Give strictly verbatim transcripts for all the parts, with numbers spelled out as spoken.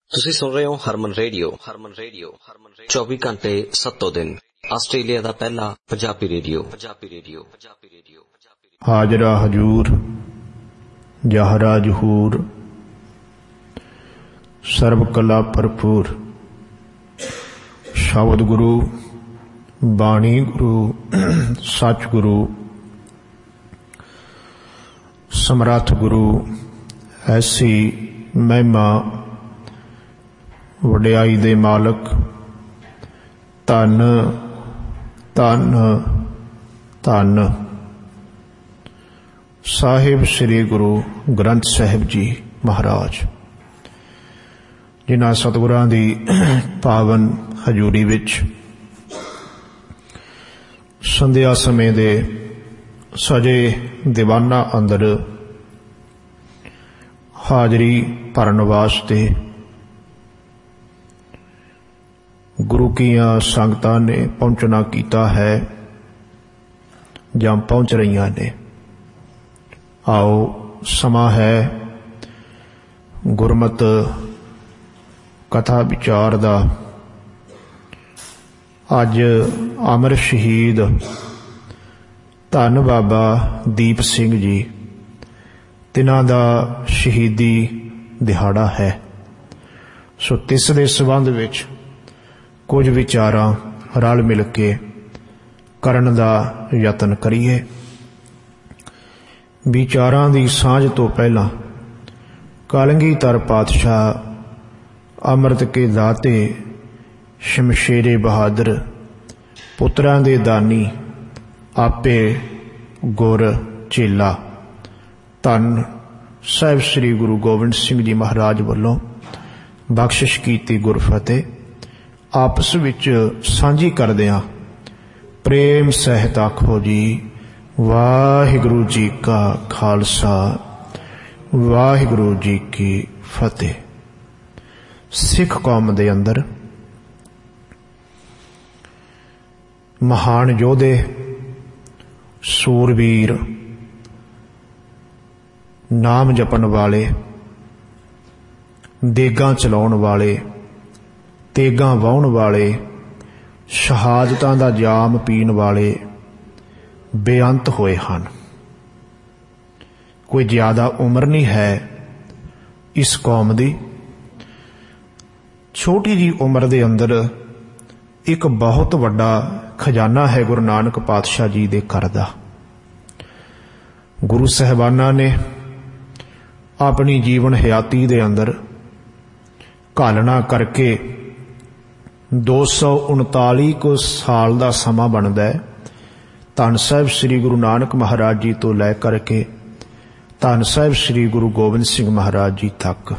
ਤੁਸੀਂ ਸੁਣ ਰਹੇ ਹੋ ਹਰਮਨ ਰੇਡੀਓ। ਹਰਮਨ ਰੇਡੀਓ ਚੌਵੀ ਘੰਟੇ ਸੱਤੋਂ ਦਿਨ ਆਸਟ੍ਰੇਲੀਆ ਦਾ ਪਹਿਲਾ Punjabi radio. Punjabi radio Punjabi radio ਹਾਜ਼ਰਾ ਹਜੂਰ ਜਹਰਾ ਜਹੂਰ ਸਰਬ ਕਲਾ ਭਰਪੂਰ। ਸ਼ਬਦ ਗੁਰੂ ਬਾਣੀ ਗੁਰੂ ਸੱਚ ਗੁਰੂ ਸਮਰੱਥ ਗੁਰੂ ਐਸੀ ਮਹਿਮਾ ਵਡਿਆਈ ਦੇ ਮਾਲਕ ਧੰਨ ਧੰਨ ਧੰਨ ਸਾਹਿਬ ਸ੍ਰੀ ਗੁਰੂ ਗ੍ਰੰਥ ਸਾਹਿਬ ਜੀ ਮਹਾਰਾਜ, ਜਿਨ੍ਹਾਂ ਸਤਿਗੁਰਾਂ ਦੀ ਪਾਵਨ ਹਜ਼ੂਰੀ ਵਿੱਚ ਸੰਧਿਆ ਸਮੇਂ ਦੇ ਸਜੇ ਦੀਵਾਨਾਂ ਅੰਦਰ ਹਾਜ਼ਰੀ ਭਰਨ ਵਾਸਤੇ ਗੁਰੂ ਕੀਆਂ ਸੰਗਤਾਂ ਨੇ ਪਹੁੰਚਣਾ ਕੀਤਾ ਹੈ ਜਾਂ ਪਹੁੰਚ ਰਹੀਆਂ ਨੇ। ਆਓ, ਸਮਾਂ ਹੈ ਗੁਰਮਤਿ ਕਥਾ ਵਿਚਾਰ ਦਾ। ਅੱਜ ਅਮਰ ਸ਼ਹੀਦ ਧੰਨ ਬਾਬਾ ਦੀਪ ਸਿੰਘ ਜੀ, ਤਿਨਾਂ ਦਾ ਸ਼ਹੀਦੀ ਦਿਹਾੜਾ ਹੈ। ਸੋ ਤਿਸ ਦੇ ਸੰਬੰਧ ਵਿੱਚ ਕੁਝ ਵਿਚਾਰਾਂ ਰਲ ਮਿਲ ਕੇ ਕਰਨ ਦਾ ਯਤਨ ਕਰੀਏ। ਵਿਚਾਰਾਂ ਦੀ ਸਾਂਝ ਤੋਂ ਪਹਿਲਾਂ ਕਲਗੀਧਰ ਪਾਤਸ਼ਾਹ ਅੰਮ੍ਰਿਤ ਕੇ ਦਾਤੇ ਸ਼ਮਸ਼ੇਰੇ ਬਹਾਦਰ ਪੁੱਤਰਾਂ ਦੇ ਦਾਨੀ ਆਪੇ ਗੁਰ ਚੇਲਾ ਧੰਨ ਸਾਹਿਬ ਸ੍ਰੀ ਗੁਰੂ ਗੋਬਿੰਦ ਸਿੰਘ ਜੀ ਮਹਾਰਾਜ ਵੱਲੋਂ ਬਖਸ਼ਿਸ਼ ਕੀਤੀ ਗੁਰਫਤਿਹ ਆਪਸ ਵਿੱਚ ਸਾਂਝੀ ਕਰਦਿਆਂ ਪ੍ਰੇਮ ਸਹਿਤ ਆਖੋ ਜੀ, ਵਾਹਿਗੁਰੂ ਜੀ ਕਾ ਖਾਲਸਾ ਵਾਹਿਗੁਰੂ ਜੀ ਕੀ ਫਤਿਹ। ਸਿੱਖ ਕੌਮ ਦੇ ਅੰਦਰ ਮਹਾਨ ਯੋਧੇ, ਸੂਰਬੀਰ, ਨਾਮ ਜਪਣ ਵਾਲੇ, ਦੇਗਾਂ ਚਲਾਉਣ ਵਾਲੇ, ਤੇਗਾਂ ਵਾਹੁਣ ਵਾਲੇ, ਸ਼ਹਾਦਤਾਂ ਦਾ ਜਾਮ ਪੀਣ ਵਾਲੇ ਬੇਅੰਤ ਹੋਏ ਹਨ। ਕੋਈ ਜ਼ਿਆਦਾ ਉਮਰ ਨਹੀਂ ਹੈ ਇਸ ਕੌਮ ਦੀ। ਛੋਟੀ ਜਿਹੀ ਉਮਰ ਦੇ ਅੰਦਰ ਇੱਕ ਬਹੁਤ ਵੱਡਾ ਖਜ਼ਾਨਾ ਹੈ ਗੁਰੂ ਨਾਨਕ ਪਾਤਸ਼ਾਹ ਜੀ ਦੇ ਘਰ ਦਾ। ਗੁਰੂ ਸਾਹਿਬਾਨਾਂ ਨੇ ਆਪਣੀ ਜੀਵਨ ਹਯਾਤੀ ਦੇ ਅੰਦਰ ਘਾਲਣਾ ਕਰਕੇ ਦੋ ਸੌ ਉਨਤਾਲੀ ਕੁ ਸਾਲ ਦਾ ਸਮਾਂ ਬਣਦਾ ਹੈ। ਧੰਨ ਸਾਹਿਬ ਸ੍ਰੀ ਗੁਰੂ ਨਾਨਕ ਮਹਾਰਾਜ ਜੀ ਤੋਂ ਲੈ ਕਰਕੇ ਧੰਨ ਸਾਹਿਬ ਸ੍ਰੀ ਗੁਰੂ ਗੋਬਿੰਦ ਸਿੰਘ ਮਹਾਰਾਜ ਜੀ ਤੱਕ।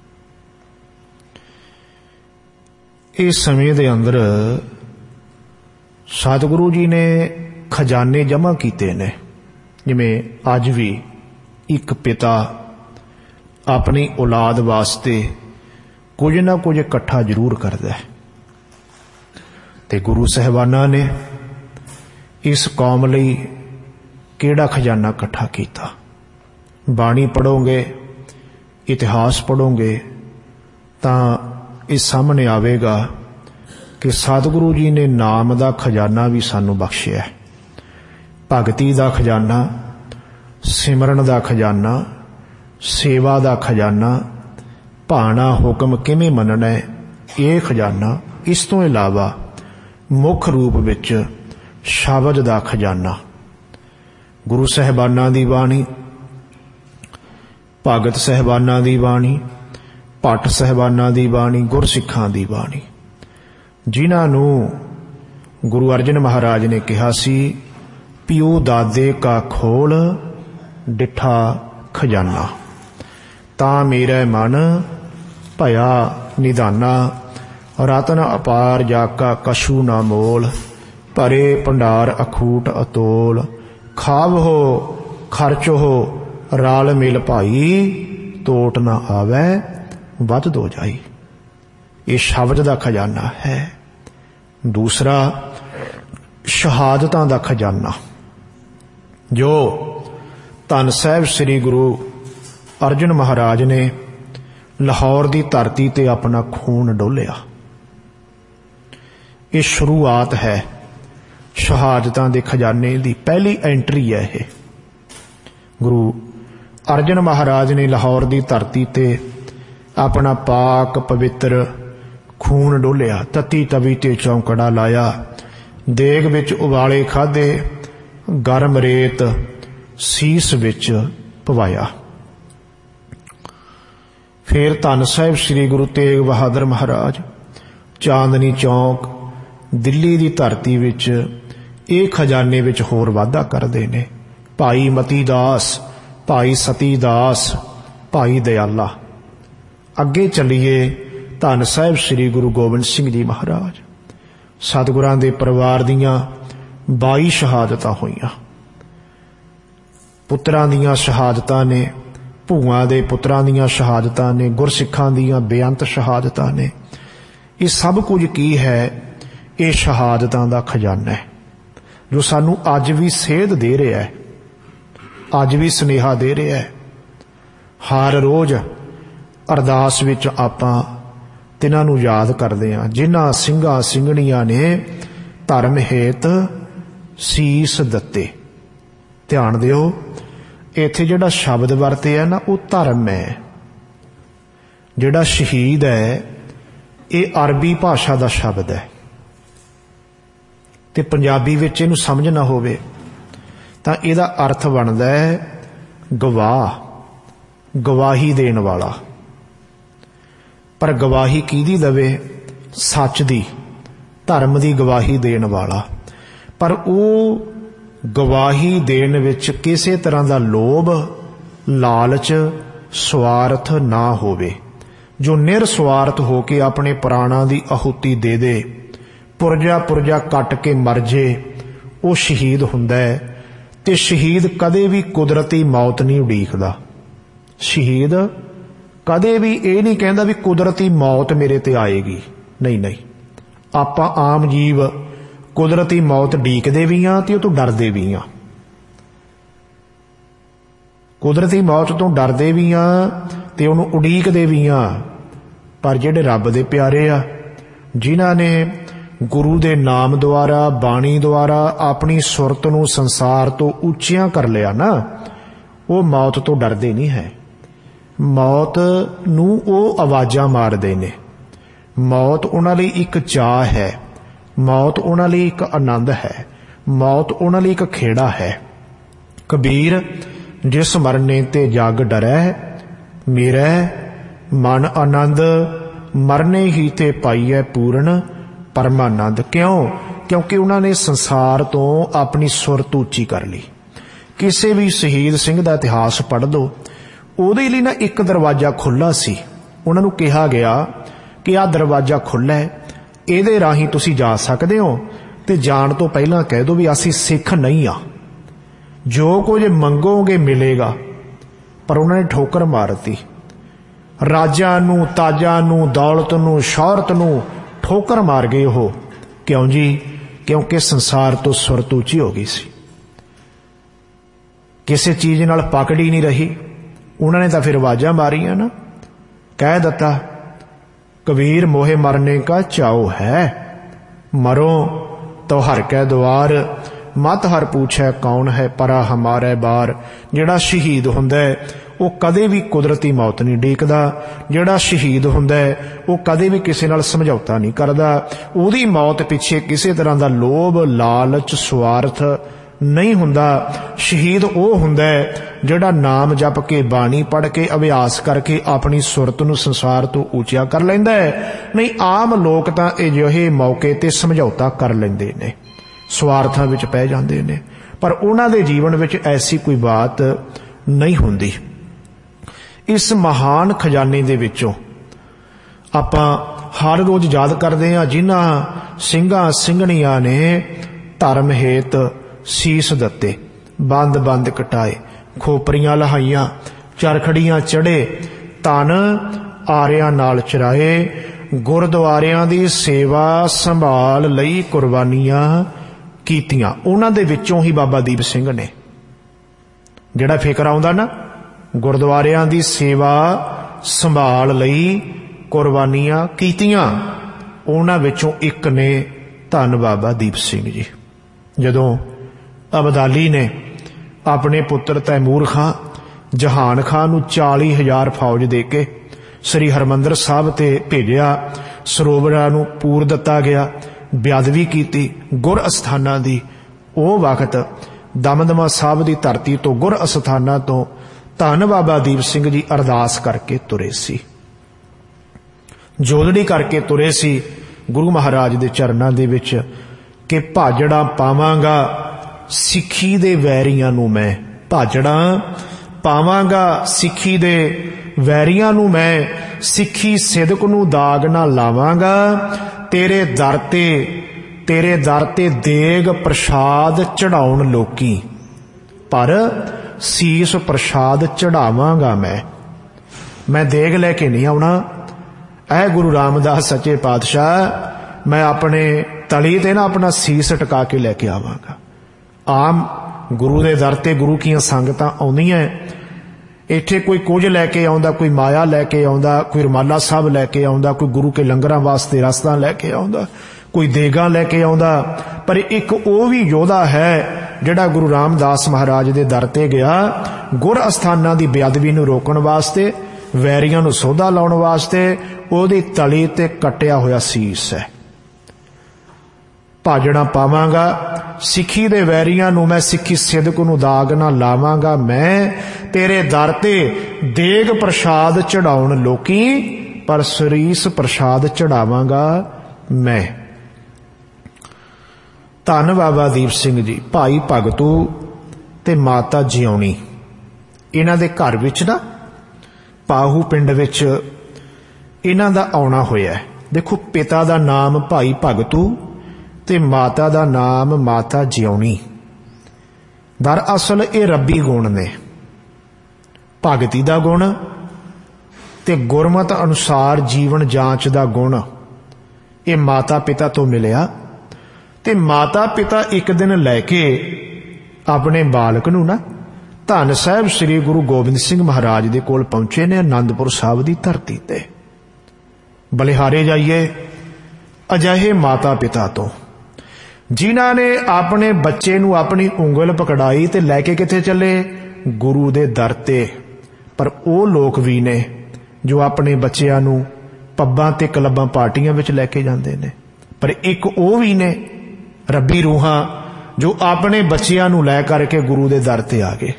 ਇਸ ਸਮੇਂ ਦੇ ਅੰਦਰ ਸਤਿਗੁਰੂ ਜੀ ਨੇ ਖਜ਼ਾਨੇ ਜਮ੍ਹਾਂ ਕੀਤੇ ਨੇ। ਜਿਵੇਂ ਅੱਜ ਵੀ ਇੱਕ ਪਿਤਾ ਆਪਣੀ ਔਲਾਦ ਵਾਸਤੇ ਕੁਝ ਨਾ ਕੁਝ ਇਕੱਠਾ ਜ਼ਰੂਰ ਕਰਦਾ ਹੈ, ਤੇ ਗੁਰੂ ਸਾਹਿਬਾਨਾਂ ਨੇ ਇਸ ਕੌਮ ਲਈ ਕਿਹੜਾ ਖਜ਼ਾਨਾ ਇਕੱਠਾ ਕੀਤਾ। ਬਾਣੀ ਪੜ੍ਹੋਗੇ, ਇਤਿਹਾਸ ਪੜ੍ਹੋਗੇ ਤਾਂ ਇਹ ਸਾਹਮਣੇ ਆਵੇਗਾ ਕਿ ਸਤਿਗੁਰੂ ਜੀ ਨੇ ਨਾਮ ਦਾ ਖਜ਼ਾਨਾ ਵੀ ਸਾਨੂੰ ਬਖਸ਼ਿਆ। ਭਗਤੀ ਦਾ ਖਜ਼ਾਨਾ, ਸਿਮਰਨ ਦਾ ਖਜ਼ਾਨਾ, ਸੇਵਾ ਦਾ ਖਜ਼ਾਨਾ, ਭਾਣਾ ਹੁਕਮ ਕਿਵੇਂ ਮੰਨਣਾ, ਇਹ ਖਜ਼ਾਨਾ। ਇਸ ਤੋਂ ਇਲਾਵਾ ਮੁੱਖ ਰੂਪ ਵਿੱਚ ਸ਼ਬਦ ਦਾ ਖਜ਼ਾਨਾ, ਗੁਰੂ ਸਾਹਿਬਾਨਾਂ ਦੀ ਬਾਣੀ, ਭਗਤ ਸਾਹਿਬਾਨਾਂ ਦੀ ਬਾਣੀ, ਭੱਟ ਸਾਹਿਬਾਨਾਂ ਦੀ ਬਾਣੀ, ਗੁਰਸਿੱਖਾਂ ਦੀ ਬਾਣੀ, ਜਿਨ੍ਹਾਂ ਨੂੰ ਗੁਰੂ ਅਰਜਨ ਮਹਾਰਾਜ ਨੇ ਕਿਹਾ ਸੀ, ਪਿਓ ਦਾਦੇ ਕਾ ਖੋਲ ਡਿੱਠਾ ਖਜ਼ਾਨਾ, ਤਾਂ ਮੇਰਾ ਮਨ ਭਇਆ ਨਿਧਾਨਾ, ਰਤਨ ਅਪਾਰ ਜਾਕਾ ਕਛੂ ਨਾ ਮੋਲ, ਭਰੇ ਭੰਡਾਰ ਅਖੂਟ ਅਤੋਲ, ਖਾਵੋ ਖਰਚੋ ਰਾਲ ਮਿਲ ਭਾਈ, ਤੋਟ ਨਾ ਆਵੈ ਵੱਧ ਦੋ ਜਾਈ। ਇਹ ਸ਼ਬਦ ਦਾ ਖਜ਼ਾਨਾ ਹੈ। ਦੂਸਰਾ ਸ਼ਹਾਦਤਾਂ ਦਾ ਖਜ਼ਾਨਾ, ਜੋ ਧੰਨ ਸਾਹਿਬ ਸ੍ਰੀ ਗੁਰੂ ਅਰਜਨ ਮਹਾਰਾਜ ਨੇ ਲਾਹੌਰ ਦੀ ਧਰਤੀ ਤੇ ਆਪਣਾ ਖੂਨ ਡੋਲਿਆ। ਇਹ ਸ਼ੁਰੂਆਤ ਹੈ ਸ਼ਹਾਦਤਾਂ ਦੇ ਖਜ਼ਾਨੇ ਦੀ, ਪਹਿਲੀ ਐਂਟਰੀ ਹੈ ਇਹ। ਗੁਰੂ ਅਰਜਨ ਮਹਾਰਾਜ ਨੇ ਲਾਹੌਰ ਦੀ ਧਰਤੀ ਤੇ ਆਪਣਾ ਪਾਕ ਪਵਿੱਤਰ ਖੂਨ ਡੋਲਿਆ, ਤਤੀ ਤਵੀ ਤੇ ਚੌਂਕੜਾ ਲਾਇਆ, ਦੇਗ ਵਿੱਚ ਉਬਾਲੇ ਖਾਧੇ, ਗਰਮ ਰੇਤ ਸੀਸ ਵਿੱਚ ਪਵਾਇਆ। ਫਿਰ ਧੰਨ ਸਾਹਿਬ ਸ੍ਰੀ ਗੁਰੂ ਤੇਗ ਬਹਾਦਰ ਮਹਾਰਾਜ ਚਾਂਦਨੀ ਚੌਂਕ ਦਿੱਲੀ ਦੀ ਧਰਤੀ ਵਿੱਚ ਇਹ ਖਜ਼ਾਨੇ ਵਿੱਚ ਹੋਰ ਵਾਧਾ ਕਰਦੇ ਨੇ। ਭਾਈ ਮਤੀ ਦਾਸ, ਭਾਈ ਸਤੀ ਦਾਸ, ਭਾਈ ਦਿਆਲਾ। ਅੱਗੇ ਚੱਲੀਏ, ਧੰਨ ਸਾਹਿਬ ਸ੍ਰੀ ਗੁਰੂ ਗੋਬਿੰਦ ਸਿੰਘ ਜੀ ਮਹਾਰਾਜ, ਸਤਿਗੁਰਾਂ ਦੇ ਪਰਿਵਾਰ ਦੀਆਂ ਬਾਈ ਸ਼ਹਾਦਤਾਂ ਹੋਈਆਂ। ਪੁੱਤਰਾਂ ਦੀਆਂ ਸ਼ਹਾਦਤਾਂ ਨੇ, ਭੂਆਂ ਦੇ ਪੁੱਤਰਾਂ ਦੀਆਂ ਸ਼ਹਾਦਤਾਂ ਨੇ, ਗੁਰਸਿੱਖਾਂ ਦੀਆਂ ਬੇਅੰਤ ਸ਼ਹਾਦਤਾਂ ਨੇ। ਇਹ ਸਭ ਕੁਝ ਕੀ ਹੈ? ਇਹ ਸ਼ਹਾਦਤਾਂ ਦਾ ਖਜ਼ਾਨਾ ਹੈ ਜੋ ਸਾਨੂੰ ਅੱਜ ਵੀ ਸੇਧ ਦੇ ਰਿਹਾ ਹੈ, ਅੱਜ ਵੀ ਸੁਨੇਹਾ ਦੇ ਰਿਹਾ ਹੈ। ਹਰ ਰੋਜ਼ ਅਰਦਾਸ ਵਿੱਚ ਆਪਾਂ ਤਿੰਨਾਂ ਨੂੰ ਯਾਦ ਕਰਦੇ ਹਾਂ ਜਿਨ੍ਹਾਂ ਸਿੰਘਾਂ ਸਿੰਘਣੀਆਂ ਨੇ ਧਰਮ ਹੇਤ ਸੀਸ ਦਿੱਤੇ। ਧਿਆਨ ਦਿਓ, ਇੱਥੇ ਜਿਹੜਾ ਸ਼ਬਦ ਵਰਤਿਆ ਨਾ ਉਹ ਧਰਮ ਹੈ। ਜਿਹੜਾ ਸ਼ਹੀਦ ਹੈ ਇਹ ਅਰਬੀ ਭਾਸ਼ਾ ਦਾ ਸ਼ਬਦ ਹੈ, ਤੇ ਪੰਜਾਬੀ ਵਿੱਚ ਇਹਨੂੰ ਸਮਝ ਨਾ ਹੋਵੇ ਤਾਂ ਇਹਦਾ ਅਰਥ ਬਣਦਾ ਹੈ ਗਵਾਹ, ਗਵਾਹੀ ਦੇਣ ਵਾਲਾ। ਪਰ ਗਵਾਹੀ ਕਿਹਦੀ ਦੇਵੇ? ਸੱਚ ਦੀ, ਧਰਮ ਦੀ ਗਵਾਹੀ ਦੇਣ ਵਾਲਾ। ਪਰ ਉਹ ਗਵਾਹੀ ਦੇਣ ਵਿੱਚ ਕਿਸੇ ਤਰ੍ਹਾਂ ਦਾ ਲੋਭ, ਲਾਲਚ, ਸਵਾਰਥ ਨਾ ਹੋਵੇ। ਜੋ ਨਿਰਸਵਾਰਥ ਹੋ ਕੇ ਆਪਣੇ ਪ੍ਰਾਣਾਂ ਦੀ ਆਹੂਤੀ ਦੇ ਦੇ, ਪੁਰਜਾ ਪੁਰਜਾ ਕੱਟ ਕੇ ਮਰ ਜੇ, ਉਹ ਸ਼ਹੀਦ ਹੁੰਦਾ ਹੈ। ਤੇ ਸ਼ਹੀਦ ਕਦੇ ਵੀ ਕੁਦਰਤੀ ਮੌਤ ਨਹੀਂ ਉਡੀਕਦਾ। ਸ਼ਹੀਦ ਕਦੇ ਵੀ ਇਹ ਨਹੀਂ ਕਹਿੰਦਾ ਵੀ ਕੁਦਰਤੀ ਮੌਤ ਮੇਰੇ ਤੇ ਆਏਗੀ। ਨਹੀਂ ਨਹੀਂ, ਆਪਾਂ ਆਮ ਜੀਵ ਕੁਦਰਤੀ ਮੌਤ ਉਡੀਕਦੇ ਵੀ ਹਾਂ ਤੇ ਉਹ ਤੋਂ ਡਰਦੇ ਵੀ ਹਾਂ। ਕੁਦਰਤੀ ਮੌਤ ਤੋਂ ਡਰਦੇ ਵੀ ਹਾਂ ਤੇ ਉਹਨੂੰ ਉਡੀਕਦੇ ਵੀ ਹਾਂ। ਪਰ ਜਿਹੜੇ ਰੱਬ ਦੇ ਪਿਆਰੇ ਆ, ਜਿਨ੍ਹਾਂ ਨੇ ਗੁਰੂ ਦੇ ਨਾਮ ਦੁਆਰਾ, ਬਾਣੀ ਦੁਆਰਾ ਆਪਣੀ ਸੁਰਤ ਨੂੰ ਸੰਸਾਰ ਤੋਂ ਉੱਚੀਆਂ ਕਰ ਲਿਆ ਨਾ, ਉਹ ਮੌਤ ਤੋਂ ਡਰਦੇ ਨਹੀਂ ਹੈ। ਮੌਤ ਨੂੰ ਉਹ ਆਵਾਜ਼ਾਂ ਮਾਰਦੇ ਨੇ। ਮੌਤ ਉਹਨਾਂ ਲਈ ਇੱਕ ਚਾਅ ਹੈ, ਮੌਤ ਉਹਨਾਂ ਲਈ ਇੱਕ ਆਨੰਦ ਹੈ, ਮੌਤ ਉਹਨਾਂ ਲਈ ਇੱਕ ਖੇੜਾ ਹੈ। ਕਬੀਰ, ਜਿਸ ਮਰਨੇ ਤੇ ਜਗ ਡਰੈ, ਮੇਰਾ ਮਨ ਆਨੰਦ, ਮਰਨੇ ਹੀ ਤੇ ਪਾਈਐ ਪੂਰਨ ਪਰਮਾਨੰਦ। ਕਿਉਂ? ਕਿਉਂਕਿ ਉਹਨਾਂ ਨੇ ਸੰਸਾਰ ਤੋਂ ਆਪਣੀ ਸੁਰਤ ਉੱਚੀ ਕਰ ਲਈ। ਕਿਸੇ ਵੀ ਸ਼ਹੀਦ ਸਿੰਘ ਦਾ ਇਤਿਹਾਸ ਪੜ੍ਹ ਲਓ, ਉਹਦੇ ਲਈ ਨਾ ਇੱਕ ਦਰਵਾਜ਼ਾ ਖੁੱਲ੍ਹਾ ਸੀ। ਉਹਨਾਂ ਨੂੰ ਕਿਹਾ ਗਿਆ ਕਿ ਆਹ ਦਰਵਾਜ਼ਾ ਖੁੱਲ੍ਹਾ ਹੈ, ਇਹਦੇ ਰਾਹੀਂ ਤੁਸੀਂ ਜਾ ਸਕਦੇ ਹੋ, ਤੇ ਜਾਣ ਤੋਂ ਪਹਿਲਾਂ ਕਹਿ ਦਿਓ ਵੀ ਅਸੀਂ ਸਿੱਖ ਨਹੀਂ ਆ, ਜੋ ਕੁਝ ਮੰਗੋਗੇ ਮਿਲੇਗਾ। ਪਰ ਉਹਨਾਂ ਨੇ ਠੋਕਰ ਮਾਰਤੀ। ਰਾਜਾਂ ਨੂੰ, ਤਾਜਾਂ ਨੂੰ, ਦੌਲਤ ਨੂੰ, ਸ਼ੌਹਰਤ ਨੂੰ ਠੋਕਰ ਮਾਰ ਗਏ ਉਹ। ਕਿਉਂ ਜੀ? ਕਿਉਂਕਿ ਸੰਸਾਰ ਤੋਂ ਸੁਰਤ ਉੱਚੀ ਹੋ ਗਈ ਸੀ, ਕਿਸੇ ਚੀਜ਼ ਨਾਲ ਪਕੜ ਹੀ ਨਹੀਂ ਰਹੀ। ਉਹਨਾਂ ਨੇ ਤਾਂ ਫਿਰ ਆਵਾਜ਼ਾਂ ਮਾਰੀਆਂ ਨਾ, ਕਹਿ ਦਿੱਤਾ ਕਬੀਰ ਮੋਹੇ ਮਰਨੇ ਕਾ ਚਾਓ ਹੈ, ਮਰੋ ਤੋ ਹਰ ਕੈ ਦੁਆਰ, ਮਤ ਹਰ ਪੁੱਛੈ ਕੌਣ ਹੈ, ਪਰਾ ਹਮਾਰੇ ਬਾਰ। ਜਿਹੜਾ ਸ਼ਹੀਦ ਹੁੰਦਾ ਹੈ ਉਹ ਕਦੇ ਵੀ ਕੁਦਰਤੀ ਮੌਤ ਨਹੀਂ ਉਡੀਕਦਾ। ਜਿਹੜਾ ਸ਼ਹੀਦ ਹੁੰਦਾ ਹੈ ਉਹ ਕਦੇ ਵੀ ਕਿਸੇ ਨਾਲ ਸਮਝੌਤਾ ਨਹੀਂ ਕਰਦਾ। ਉਹਦੀ ਮੌਤ ਪਿੱਛੇ ਕਿਸੇ ਤਰ੍ਹਾਂ ਦਾ ਲੋਭ, ਲਾਲਚ, ਸਵਾਰਥ ਨਹੀਂ ਹੁੰਦਾ। ਸ਼ਹੀਦ ਉਹ ਹੁੰਦਾ ਹੈ ਜਿਹੜਾ ਨਾਮ ਜਪ ਕੇ, ਬਾਣੀ ਪੜ੍ਹ ਕੇ, ਅਭਿਆਸ ਕਰਕੇ ਆਪਣੀ ਸੁਰਤ ਨੂੰ ਸੰਸਾਰ ਤੋਂ ਉੱਚਾ ਕਰ ਲੈਂਦਾ ਹੈ। ਨਹੀਂ, ਆਮ ਲੋਕ ਤਾਂ ਅਜਿਹੇ ਮੌਕੇ ਤੇ ਸਮਝੌਤਾ ਕਰ ਲੈਂਦੇ ਨੇ, ਸਵਾਰਥਾਂ ਵਿੱਚ ਪੈ ਜਾਂਦੇ ਨੇ। ਪਰ ਉਹਨਾਂ ਦੇ ਜੀਵਨ ਵਿੱਚ ਐਸੀ ਕੋਈ ਬਾਤ ਨਹੀਂ ਹੁੰਦੀ। ਇਸ ਮਹਾਨ ਖਜ਼ਾਨੇ ਦੇ ਵਿੱਚੋਂ ਆਪਾਂ ਹਰ ਰੋਜ਼ ਯਾਦ ਕਰਦੇ ਹਾਂ ਜਿਨ੍ਹਾਂ ਸਿੰਘਾਂ ਸਿੰਘਣੀਆਂ ਨੇ ਧਰਮ ਹੇਤ ਸੀਸ ਦਿੱਤੇ, ਬੰਦ ਬੰਦ ਕਟਾਏ, ਖੋਪਰੀਆਂ ਲਹਾਈਆਂ, ਚਰਖੜੀਆਂ ਚੜ੍ਹੇ, ਧਨ ਆਰਿਆਂ ਨਾਲ ਚਰਾਏ, ਗੁਰਦੁਆਰਿਆਂ ਦੀ ਸੇਵਾ ਸੰਭਾਲ ਲਈ ਕੁਰਬਾਨੀਆਂ ਕੀਤੀਆਂ। ਉਹਨਾਂ ਦੇ ਵਿੱਚੋਂ ਹੀ ਬਾਬਾ ਦੀਪ ਸਿੰਘ ਨੇ, ਜਿਹੜਾ ਫਿਕਰ ਆਉਂਦਾ ਨਾ ਗੁਰਦੁਆਰਿਆਂ ਦੀ ਸੇਵਾ ਸੰਭਾਲ ਲਈ, ਕੁਰਬਾਨੀਆਂ ਕੀਤੀਆਂ। ਉਹਨਾਂ ਵਿੱਚੋਂ ਇੱਕ ਨੇ ਧੰਨ ਬਾਬਾ ਦੀਪ ਸਿੰਘ ਜੀ। ਜਦੋਂ ਅਬਦਾਲੀ ਨੇ ਆਪਣੇ ਪੁੱਤਰ ਤੈਮੂਰ ਖਾਂ, ਜਹਾਨ ਖਾਂ ਨੂੰ ਚਾਲੀ ਹਜ਼ਾਰ ਫੌਜ ਦੇ ਕੇ ਸ੍ਰੀ ਹਰਿਮੰਦਰ ਸਾਹਿਬ ਤੇ ਭੇਜਿਆ, ਸਰੋਵਰਾਂ ਨੂੰ ਪੂਰ ਦਿੱਤਾ ਗਿਆ, ਬੇਅਦਬੀ ਕੀਤੀ ਗੁਰ ਅਸਥਾਨਾਂ ਦੀ। ਉਹ ਵਕਤ ਦਮਦਮਾ ਸਾਹਿਬ ਦੀ ਧਰਤੀ ਤੋਂ, ਗੁਰ ਅਸਥਾਨਾਂ ਤੋਂ ਧੰਨ ਬਾਬਾ ਦੀਪ ਸਿੰਘ ਜੀ ਅਰਦਾਸ ਕਰਕੇ ਤੁਰੇ ਸੀ, ਜੋਦੜੀ ਕਰਕੇ ਤੁਰੇ ਸੀ ਗੁਰੂ ਮਹਾਰਾਜ ਦੇ ਚਰਨਾਂ ਦੇ ਵਿੱਚ ਕਿ ਭਾਜੜਾਂ ਪਾਵਾਂਗਾ ਸਿੱਖੀ ਦੇ ਵੈਰੀਆਂ ਨੂੰ ਮੈਂ, ਭਾਜੜਾਂ ਪਾਵਾਂਗਾ ਸਿੱਖੀ ਦੇ ਵੈਰੀਆਂ ਨੂੰ ਮੈਂ, ਸਿੱਖੀ ਸਿਦਕ ਨੂੰ ਦਾਗ ਨਾ ਲਾਵਾਂਗਾ, ਤੇਰੇ ਦਰ ਤੇ ਤੇਰੇ ਦਰ ਤੇ ਦੇਗ ਪ੍ਰਸ਼ਾਦ ਚੜਾਉਣ ਲੋਕੀ, ਪਰ ਸੀਸ ਪ੍ਰਸ਼ਾਦ ਚੜਾਵਾਂਗਾ ਮੈਂ। ਮੈਂ ਦੇਗ ਲੈ ਕੇ ਨਹੀਂ ਆਉਣਾ। ਐ ਗੁਰੂ ਰਾਮਦਾਸ ਸੱਚੇ ਪਾਤਸ਼ਾਹ, ਮੈਂ ਆਪਣੇ ਤਲੀ ਤੇ ਨਾ ਆਪਣਾ ਸੀਸ ਟਿਕਾ ਕੇ ਲੈ ਕੇ ਆਵਾਂਗਾ। ਆਮ ਗੁਰੂ ਦੇ ਦਰ ਤੇ ਗੁਰੂ ਦੀਆਂ ਸੰਗਤਾਂ ਆਉਂਦੀਆਂ, ਇੱਥੇ ਕੋਈ ਕੁਝ ਲੈ ਕੇ ਆਉਂਦਾ, ਕੋਈ ਮਾਇਆ ਲੈ ਕੇ ਆਉਂਦਾ, ਕੋਈ ਰੁਮਾਲਾ ਸਾਹਿਬ ਲੈ ਕੇ ਆਉਂਦਾ, ਕੋਈ ਗੁਰੂ ਕੇ ਲੰਗਰਾਂ ਵਾਸਤੇ ਰਸਤਾ ਲੈ ਕੇ ਆਉਂਦਾ, ਕੋਈ ਦੇਗਾ ਲੈ ਕੇ ਆਉਂਦਾ। ਪਰ ਇੱਕ ਉਹ ਵੀ ਯੋਧਾ ਹੈ ਜਿਹੜਾ ਗੁਰੂ ਰਾਮਦਾਸ ਮਹਾਰਾਜ ਦੇ ਦਰ ਤੇ ਗਿਆ, ਗੁਰ ਅਸਥਾਨਾਂ ਦੀ ਬੇਅਦਬੀ ਨੂੰ ਰੋਕਣ ਵਾਸਤੇ, ਵੈਰੀਆਂ ਨੂੰ ਸੋਧਾ ਲਾਉਣ ਵਾਸਤੇ। ਉਹਦੀ ਤਲੀ ਤੇ ਕੱਟਿਆ ਹੋਇਆ ਸੀਸ ਹੈ। ਭਾਜੜਾਂ ਪਾਵਾਂਗਾ ਸਿੱਖੀ ਦੇ ਵੈਰੀਆਂ ਨੂੰ ਮੈਂ, ਸਿੱਖੀ ਸਿਦਕ ਨੂੰ ਦਾਗ ਨਾ ਲਾਵਾਂਗਾ ਮੈਂ, ਤੇਰੇ ਦਰ ਤੇ ਦੇਗ ਪ੍ਰਸ਼ਾਦ ਚੜਾਉਣ ਲੋਕੀ, ਪਰ ਸਰੀਸ ਪ੍ਰਸ਼ਾਦ ਚੜਾਵਾਂਗਾ ਮੈਂ। ਧੰਨ ਬਾਬਾ ਦੀਪ ਸਿੰਘ ਜੀ, ਭਾਈ ਭਗਤੂ ਤੇ ਮਾਤਾ ਜਿਉਣੀ, ਇਹਨਾਂ ਦੇ ਘਰ ਵਿੱਚ ਨਾ ਪਾਹੂ ਪਿੰਡ ਵਿੱਚ ਇਹਨਾਂ ਦਾ ਆਉਣਾ ਹੋਇਆ। ਦੇਖੋ, ਪਿਤਾ ਦਾ ਨਾਮ ਭਾਈ ਭਗਤੂ ਤੇ ਮਾਤਾ ਦਾ ਨਾਮ ਮਾਤਾ ਜਿਉਣੀ। ਦਰਅਸਲ ਇਹ ਰੱਬੀ ਗੁਣ ਨੇ, ਭਗਤੀ ਦਾ ਗੁਣ ਤੇ ਗੁਰਮਤ ਅਨੁਸਾਰ ਜੀਵਨ ਜਾਂਚ ਦਾ ਗੁਣ। ਇਹ ਮਾਤਾ ਪਿਤਾ ਤੋਂ ਮਿਲਿਆ। ਤੇ ਮਾਤਾ ਪਿਤਾ ਇੱਕ ਦਿਨ ਲੈ ਕੇ ਆਪਣੇ ਬਾਲਕ ਨੂੰ ਨਾ ਧੰਨ ਸਾਹਿਬ ਸ੍ਰੀ ਗੁਰੂ ਗੋਬਿੰਦ ਸਿੰਘ ਮਹਾਰਾਜ ਦੇ ਕੋਲ ਪਹੁੰਚੇ ਨੇ, ਅਨੰਦਪੁਰ ਸਾਹਿਬ ਦੀ ਧਰਤੀ ਤੇ। ਬਲਿਹਾਰੇ ਜਾਈਏ ਅਜਿਹੇ ਮਾਤਾ ਪਿਤਾ ਤੋਂ, ਜਿਨ੍ਹਾਂ ਨੇ ਆਪਣੇ ਬੱਚੇ ਨੂੰ ਆਪਣੀ ਉਂਗਲ ਪਕੜਾਈ ਤੇ ਲੈ ਕੇ ਕਿੱਥੇ ਚੱਲੇ? ਗੁਰੂ ਦੇ ਦਰ ਤੇ। ਪਰ ਉਹ ਲੋਕ ਵੀ ਨੇ ਜੋ ਆਪਣੇ ਬੱਚਿਆਂ ਨੂੰ ਪੱਬਾਂ ਤੇ ਕਲੱਬਾਂ ਪਾਰਟੀਆਂ ਵਿੱਚ ਲੈ ਕੇ ਜਾਂਦੇ ਨੇ। ਪਰ ਇੱਕ ਉਹ ਵੀ ਨੇ ਰੱਬੀ ਰੂਹਾਂ ਜੋ ਆਪਣੇ ਬੱਚਿਆਂ ਨੂੰ ਲੈ ਕਰਕੇ ਗੁਰੂ ਦੇ ਦਰ ਤੇ ਆ ਗਏ।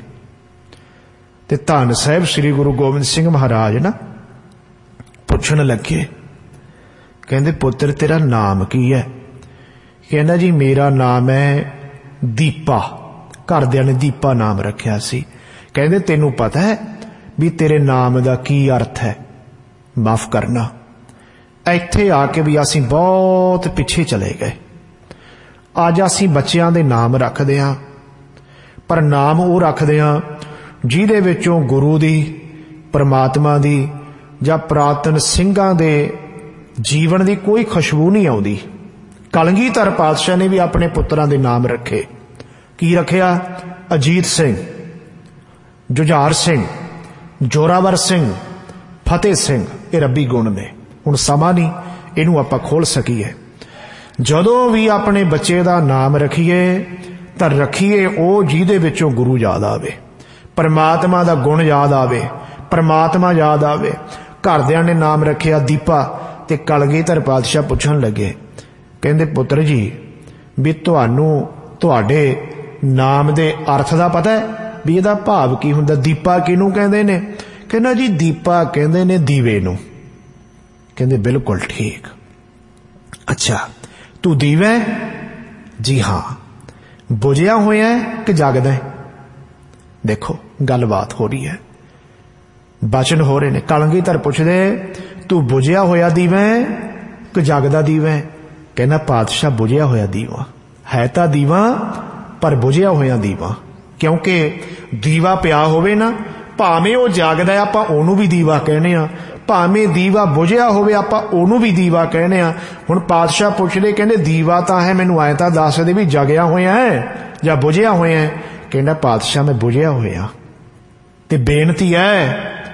ਤੇ ਧੰਨ ਸਾਹਿਬ ਸ੍ਰੀ ਗੁਰੂ ਗੋਬਿੰਦ ਸਿੰਘ ਮਹਾਰਾਜ ਨਾ ਪੁੱਛਣ ਲੱਗੇ, ਕਹਿੰਦੇ ਪੁੱਤਰ ਤੇਰਾ ਨਾਮ ਕੀ ਹੈ? ਕਹਿੰਦਾ ਜੀ ਮੇਰਾ ਨਾਮ ਹੈ ਦੀਪਾ। ਘਰਦਿਆਂ ਨੇ ਦੀਪਾ ਨਾਮ ਰੱਖਿਆ ਸੀ। ਕਹਿੰਦੇ ਤੈਨੂੰ ਪਤਾ ਹੈ ਵੀ ਤੇਰੇ ਨਾਮ ਦਾ ਕੀ ਅਰਥ ਹੈ? ਮਾਫ ਕਰਨਾ, ਇੱਥੇ ਆ ਕੇ ਵੀ ਅਸੀਂ ਬਹੁਤ ਪਿੱਛੇ ਚਲੇ ਗਏ। ਅੱਜ ਅਸੀਂ ਬੱਚਿਆਂ ਦੇ ਨਾਮ ਰੱਖਦੇ ਹਾਂ, ਪਰ ਨਾਮ ਉਹ ਰੱਖਦੇ ਹਾਂ ਜਿਹਦੇ ਵਿੱਚੋਂ ਗੁਰੂ ਦੀ, ਪਰਮਾਤਮਾ ਦੀ ਜਾਂ ਪੁਰਾਤਨ ਸਿੰਘਾਂ ਦੇ ਜੀਵਨ ਦੀ ਕੋਈ ਖੁਸ਼ਬੂ ਨਹੀਂ ਆਉਂਦੀ। ਕਲਗੀਧਰ ਪਾਤਸ਼ਾਹ ਨੇ ਵੀ ਆਪਣੇ ਪੁੱਤਰਾਂ ਦੇ ਨਾਮ ਰੱਖੇ। ਕੀ ਰੱਖਿਆ? ਅਜੀਤ ਸਿੰਘ, ਜੁਝਾਰ ਸਿੰਘ, ਜੋਰਾਵਰ ਸਿੰਘ, ਫਤਿਹ ਸਿੰਘ। ਇਹ ਰੱਬੀ ਗੁਣ ਨੇ। ਹੁਣ ਸਮਾਂ ਨਹੀਂ ਇਹਨੂੰ ਆਪਾਂ ਖੋਲ ਸਕੀਏ। ਜਦੋਂ ਵੀ ਆਪਣੇ ਬੱਚੇ ਦਾ ਨਾਮ ਰੱਖੀਏ ਤਾਂ ਰੱਖੀਏ ਉਹ ਜਿਹਦੇ ਵਿੱਚੋਂ ਗੁਰੂ ਯਾਦ ਆਵੇ, ਪਰਮਾਤਮਾ ਦਾ ਗੁਣ ਯਾਦ ਆਵੇ, ਪਰਮਾਤਮਾ ਯਾਦ ਆਵੇ। ਘਰਦਿਆਂ ਨੇ ਨਾਮ ਰੱਖਿਆ ਦੀਪਾ ਤੇ ਕਲਗੀਧਰ ਪਾਤਸ਼ਾਹ ਪੁੱਛਣ ਲੱਗੇ, ਕਹਿੰਦੇ ਪੁੱਤਰ ਜੀ ਵੀ ਤੁਹਾਨੂੰ ਤੁਹਾਡੇ ਨਾਮ ਦੇ ਅਰਥ ਦਾ ਪਤਾ ਹੈ ਵੀ ਇਹਦਾ ਭਾਵ ਕੀ ਹੁੰਦਾ? ਦੀਪਾ ਕਿਹਨੂੰ ਕਹਿੰਦੇ ਨੇ? ਕਹਿੰਦਾ ਜੀ ਦੀਪਾ ਕਹਿੰਦੇ ਨੇ ਦੀਵੇ ਨੂੰ। ਕਹਿੰਦੇ ਬਿਲਕੁਲ ਠੀਕ। ਅੱਛਾ ਤੂੰ ਦੀਵਾ? ਜੀ ਹਾਂ। ਬੁਝਿਆ ਹੋਇਆ ਕਿ ਜਾਗਦਾ ਹੈ? ਦੇਖੋ ਗੱਲਬਾਤ ਹੋ ਰਹੀ ਹੈ, ਬਚਨ ਹੋ ਰਹੇ ਨੇ। ਕਲਗੀਧਰ ਪੁੱਛਦੇ ਤੂੰ ਬੁਝਿਆ ਹੋਇਆ ਦੀਵਾ ਕਿ ਜਾਗਦਾ ਦੀਵਾ? ਕਹਿੰਦਾ ਪਾਤਸ਼ਾਹ ਬੁਝਿਆ ਹੋਇਆ ਦੀਵਾ ਹੈ, ਤਾਂ ਦੀਵਾ ਪਰ ਬੁਝਿਆ ਹੋਇਆ ਦੀਵਾ। ਕਿਉਂਕਿ ਦੀਵਾ ਪਿਆ ਹੋਵੇ ਨਾ, ਭਾਵੇਂ ਉਹ ਜਾਗਦਾ ਆਪਾਂ ਉਹਨੂੰ ਵੀ ਦੀਵਾ ਕਹਿੰਦੇ ਆ, ਭਾਵੇਂ ਦੀਵਾ ਬੁਝਿਆ ਹੋਵੇ ਆਪਾਂ ਉਹਨੂੰ ਵੀ ਦੀਵਾ ਕਹਿੰਦੇ ਆ। ਹੁਣ ਪਾਤਸ਼ਾਹ ਪੁੱਛਦੇ, ਕਹਿੰਦੇ ਦੀਵਾ ਤਾਂ ਹੈ, ਮੈਨੂੰ ਐਂ ਤਾਂ ਦੱਸ ਦੇ ਵੀ ਜਗਿਆ ਹੋਇਆ ਹੈ ਜਾਂ ਬੁਝਿਆ ਹੋਇਆ ਹੈ? ਕਹਿੰਦਾ ਪਾਤਸ਼ਾਹ ਮੈਂ ਬੁਝਿਆ ਹੋਇਆ। ਤੇ ਬੇਨਤੀ ਹੈ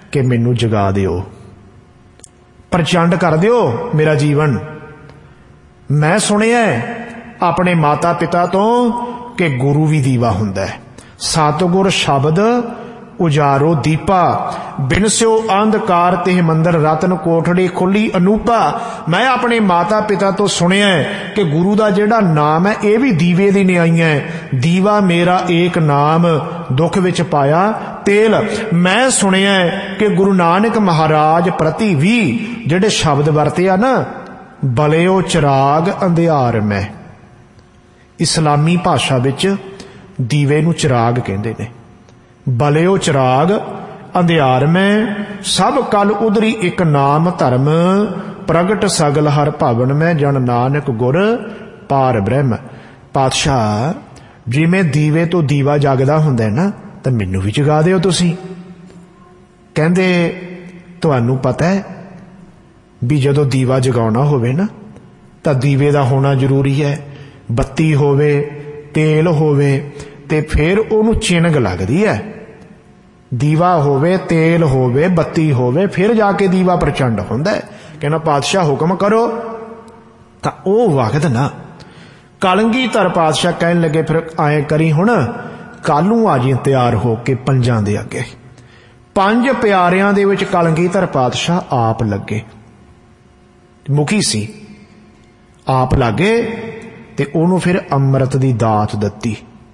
कि मैनू जगा दिओ, प्रचंड कर दिओ मेरा जीवन। मैं सुनिया अपने माता पिता तो कि गुरु भी दीवा हुंदा है। सतगुर शब्द उजारो दीपा, बिन स्यो अंधकार ते मंदिर रतन कोठड़ी खुली अनूपा। मैं अपने माता पिता तो सुनिया कि गुरु दा जेड़ा नाम है ये भी दीवे दी न्याई है। दीवा मेरा एक नाम दुख विच पाया तेल। मैं सुनिया कि गुरु नानक महाराज प्रति भी जेड़े शब्द वरते आ ना, बलिओ चिराग अंधियार में। इस्लामी भाषा विच दीवे नूं चिराग कहंदे ने। बलिओ चिराग अंधियार में, सब कल उधरी एक नाम धर्म, प्रगट सगल हर भवन में, जन नानक गुर पार ब्रह्म। पातशाह जिवें दीवे तो दीवा जगदा हुंदा है ना, तो मैनू भी जगा दिओ तुसीं। कहंदे तुहानू पता है भी जदों दीवा जगाउणा होवे ना, तां दीवे दा होना जरूरी है। बत्ती होवे, तेल होवे, ते फिर उहनूं चिणग लगदी है। दीवा होवे, तेल होवे, बत्ती होवे, फिर जाके दीवा प्रचंड हुंदा है। कहना पातशाह हुक्म करो। तां ओह वक्त ना कलगीधर पातशाह कहन लगे, फिर आए करी हुण कालू आ जी तैयार हो के पंजां दे अगे। पंज प्यारियां दे विच कलगीधर पातशाह आप लगे, मुखी सी, आप लागे ते ओनू फिर अमृत दी दात दत्ती।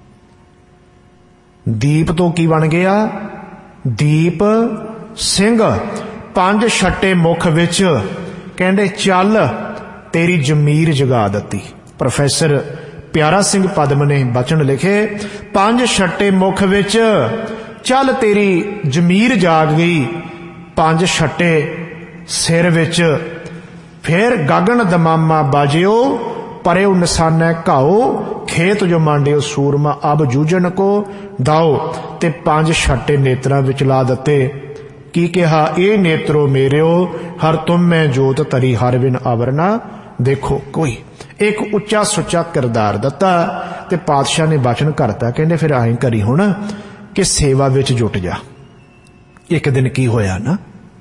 दीप तो की बन गया? दीप सिंह। पंज छट्टे मुख विच कहंदे चल तेरी जमीर जगा दती। प्रोफैसर प्यारा सिंह पदम ने बचन लिखे, पंज छट्टे मुख विच चल तेरी जमीर जाग गई, पंज छट्टे सिर विच फिर गगन दमामा बाजियो, परे निशाना घाओ, खेत जो मांडियो सूरमा अब जूझन को दाओ। ते पंज छट्टे नेत्रां विच ला दते। की कहा? ए नेत्रो मेरियो हर तुम में जोत तरी हर बिन आवरना देखो कोई। एक उच्चा सुच्चा किरदार दता ते पातशाह ने बचन करता, कहंदे फिर आए करी हुण कि सेवा विच जुट जा। एक दिन की होया ना,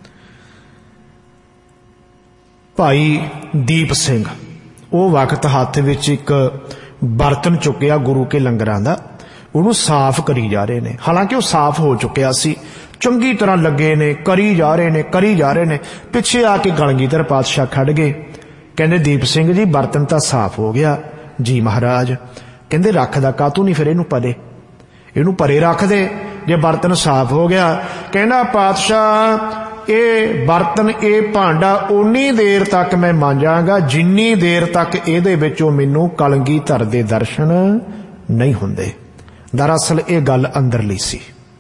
भाई दीप सिंह वो वक्त हाथ विच एक बर्तन चुकिया गुरु के लंगरां दा, उहनूं साफ करी जा रहे ने। हालांकि वह साफ हो चुकिया सी, चंगी तरह लगे ने, करी जा रहे ने, करी जा रहे ने। पिछे आके कलगीधर पातशाह खड़ गए, कहंदे दीप सिंह जी बर्तन तो साफ हो गया। जी महाराज। कहंदे रखदा कातों नहीं फिर इहनूं परे, इहनूं परे रख दे जे बर्तन साफ हो गया। कहना पातशाह ये बर्तन ये भांडा उन्नी देर तक मैं मांजांगा जिन्नी देर तक इहदे विचों मैनूं कलगीधर दे दर्शन नहीं हुंदे। दरअसल ये गल अंदरली सी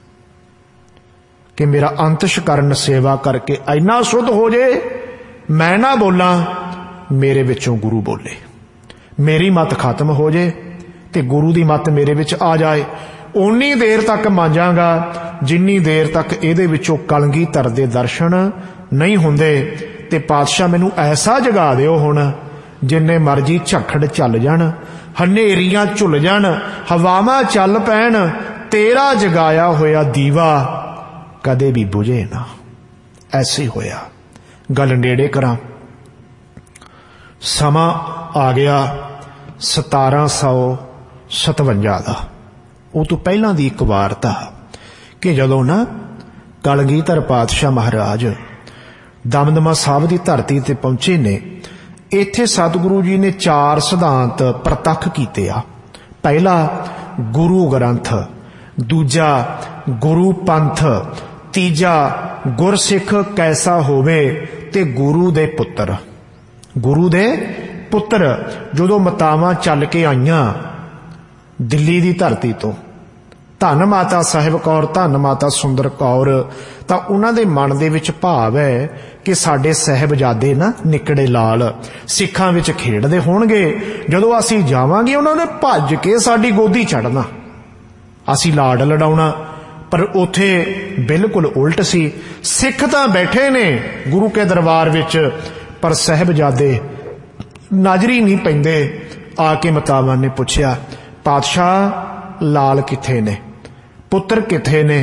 कि मेरा अंतशकरण सेवा करके इन्ना शुद्ध हो जाए, मैं ना बोला मेरे विचों गुरु बोले, मेरी मत खत्म हो जाए ते गुरु दी मत मेरे विच आ जाए। उन्नी देर तक मांजांगा जिन्नी देर तक इहदे विचों कलगीधर दे दर्शन नहीं हुंदे। ते पातशाह मैनूं ऐसा जगा दिओ हुण जिन्ने मर्जी झखड़ चल जाण, हनेरियां झुल जाण, हवावां चल पैण, तेरा जगाया होया दीवा कदे भी बुझे ना। ऐसे होया। गल नेड़े करां, समा आ गया सतारां सौ सतवंजा का। वो तो पहला दी एक वारता कि जदों ना कलगीधर पातशाह महाराज दमदमा साहब की धरती ते पहुंचे ने, इत्थे सतगुरु जी ने चार सिद्धांत प्रतख कीते आ। पहला गुरु ग्रंथ, दूजा गुरु पंथ, तीजा गुरसिख कैसा होवे, ते गुरु दे पुत्र। गुरु दे पुत्र जदों मतावां चल के आईयां दिल्ली की धरती तो, धन माता साहिब कौर, धन माता सुंदर कौर, तां उन्हां दे मन दे विच भाव है कि साडे साहिबजादे ना निकड़े लाल सिखां विच खेडदे होणगे, जदों असीं जावांगे उन्हां ने भज के साडी गोदी चढ़ना, असीं लाड लड़ाउणा। पर उथे बिल्कुल उल्ट सी। सिख तां बैठे ने गुरु के दरबार विच, पर साहिबजादे नजरी नहीं पैंदे। आके मतावां ने पुछया, पातशाह लाल किथे ने, पुत्र किथे ने?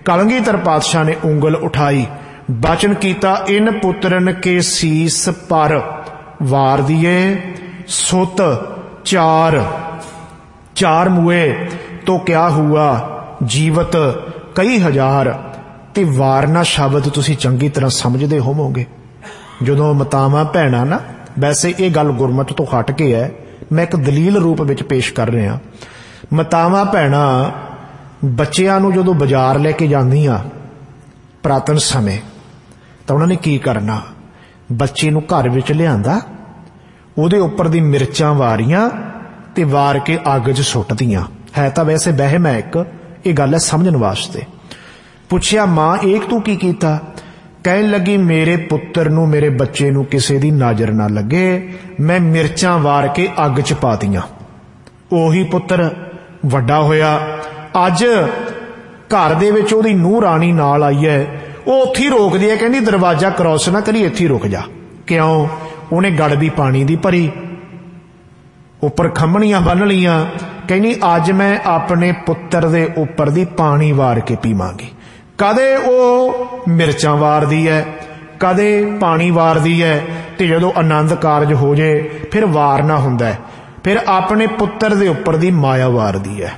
कलगीधर पातशाह ने उंगल उठाई, बचन कीता, इन पुत्रन के सीस पर वार दिए सुत चार, चार मुए तो क्या हुआ जीवत कई हजार। ते वारना शब्द तुसी चंगी तरह समझदे होवोगे। जदों मातावां भैणां ना, वैसे ये गल गुरमत तो हट के है, मैं एक दलील रूप विच पेश कर रहा। मातावां भैणां बच्चियां नूं जदों बाजार लैके जांदियां पुरातन समय, तां उन्हां ने की करना, बच्चे नूं घर विच लिआंदा, उहदे उपर दी मिर्चां वारियां ते वार के अग च सुੱਟदियां। है तां वैसे वहम है एक, ये गल है समझण वास्ते। पुछया मां एक तू की कीता? कहन लगी मेरे पुत्र नूं, मेरे बच्चे नूं किसी दी नज़र ना लगे, मैं मिर्चां वार के अग च पा दियां। ओही पुत्र वड्डा होया, अज घर दे विच ओहदी नूंह राणी नाल आई है, वो उत्थे ही रोकदी है, कहंदी दरवाजा क्रॉस ना करी, इत्थे ही रुक जा। क्यों? उहने गड़बी पानी दी भरी, उपर खम्मणियां बन लियां, कहनी अज मैं अपने पुत्र दे उपर दी पानी वार के पीवांगी। कदे वो मिर्चां वारदी है, कदे पानी वारदी है, ते जदों आनंद कारज हो जाए फिर वारना हुंदा है, फिर अपने पुत्र दे उपर दी माया वारदी है,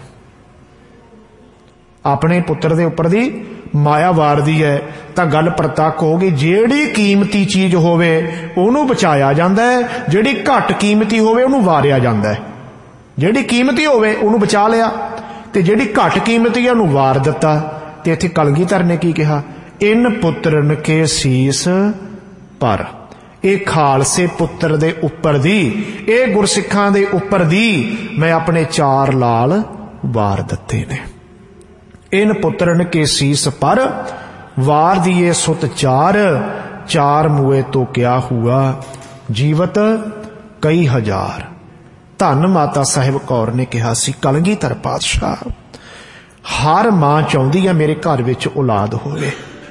अपने पुत्र दे उपर दी माया वारदी है। तां गल प्रतक हो गई, जिहड़ी कीमती चीज़ होवे उहनूं बचाया जांदा है, जिहड़ी घट कीमती होवे उहनूं वारिया जांदा है। जिहड़ी कीमती होवे उहनूं बचा लिया, ते जिहड़ी घट कीमती है उहनूं वार दिता। ते इत्थे कलगीधर ने की कहा, इन पुत्रन के सीस पर, ये खालसे पुत्र दे उपर दी, ये गुरसिखां दे उपर दी मैं अपने चार लाल वार दिते ने। इन पुत्रन के सीस पर वार दिए सुत चार, चार मुए तो क्या हुआ जीवत कई हजार। धन माता साहिब कौर ने कहा सी, कलगीधर पातशाह, हर मां चाहुंदी है मेरे घर विच औलाद होवे,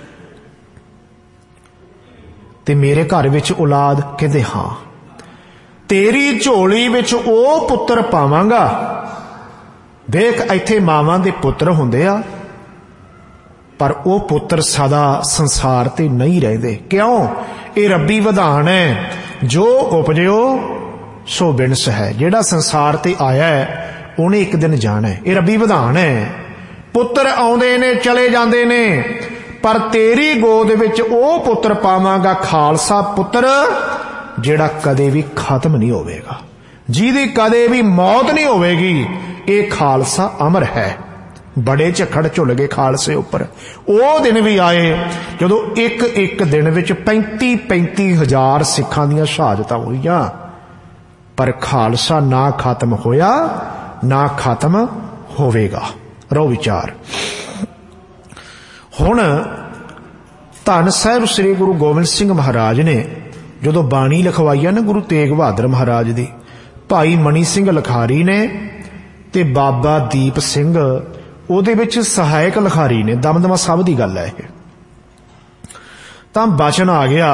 ते मेरे घर विच औलाद, कहंदे हां, तेरी झोली विच ओ पुत्र पावांगा। देख इत्थे मावां दे पुत्र हुंदे आ, पर वो पुत्र सदा संसार ते नहीं रहिंदे। क्यों? ये रब्बी विधान है, जो उपजो सो बिनस है। जिहड़ा संसार ते आया है उन्हें एक दिन जाना है, ये रब्बी विधान है। पुत्र आउंदे ने चले जांदे ने, पर तेरी गोद विच ओ पुत्र पावांगा, खालसा पुत्र जिहड़ा कदे भी खत्म नहीं होवेगा, जिहदी कदे भी मौत नहीं होवेगी। ये खालसा अमर है। बड़े झखड़ झुल गए खालसे उपर। वो दिन भी आए जदों एक एक दिन विच पैंती पैंती हजार सिखां दीयां शहादतां होईयां, पर खालसा ना खत्म होया ना खत्म होवेगा। रो विचार। हुण धन साहिब श्री गुरु गोबिंद सिंह महाराज ने जदों बाणी लिखवाई है ना गुरु तेग बहादुर महाराज दी, भाई मनी सिंह लखारी ने ते बाबा दीप सिंह ਉਹਦੇ ਵਿੱਚ ਸਹਾਇਕ ਲਿਖਾਰੀ ਨੇ। ਦਮਦਮਾ ਸਾਹਿਬ ਦੀ ਗੱਲ ਹੈ ਇਹ। ਤਾਂ ਬਚਨ ਆ ਗਿਆ,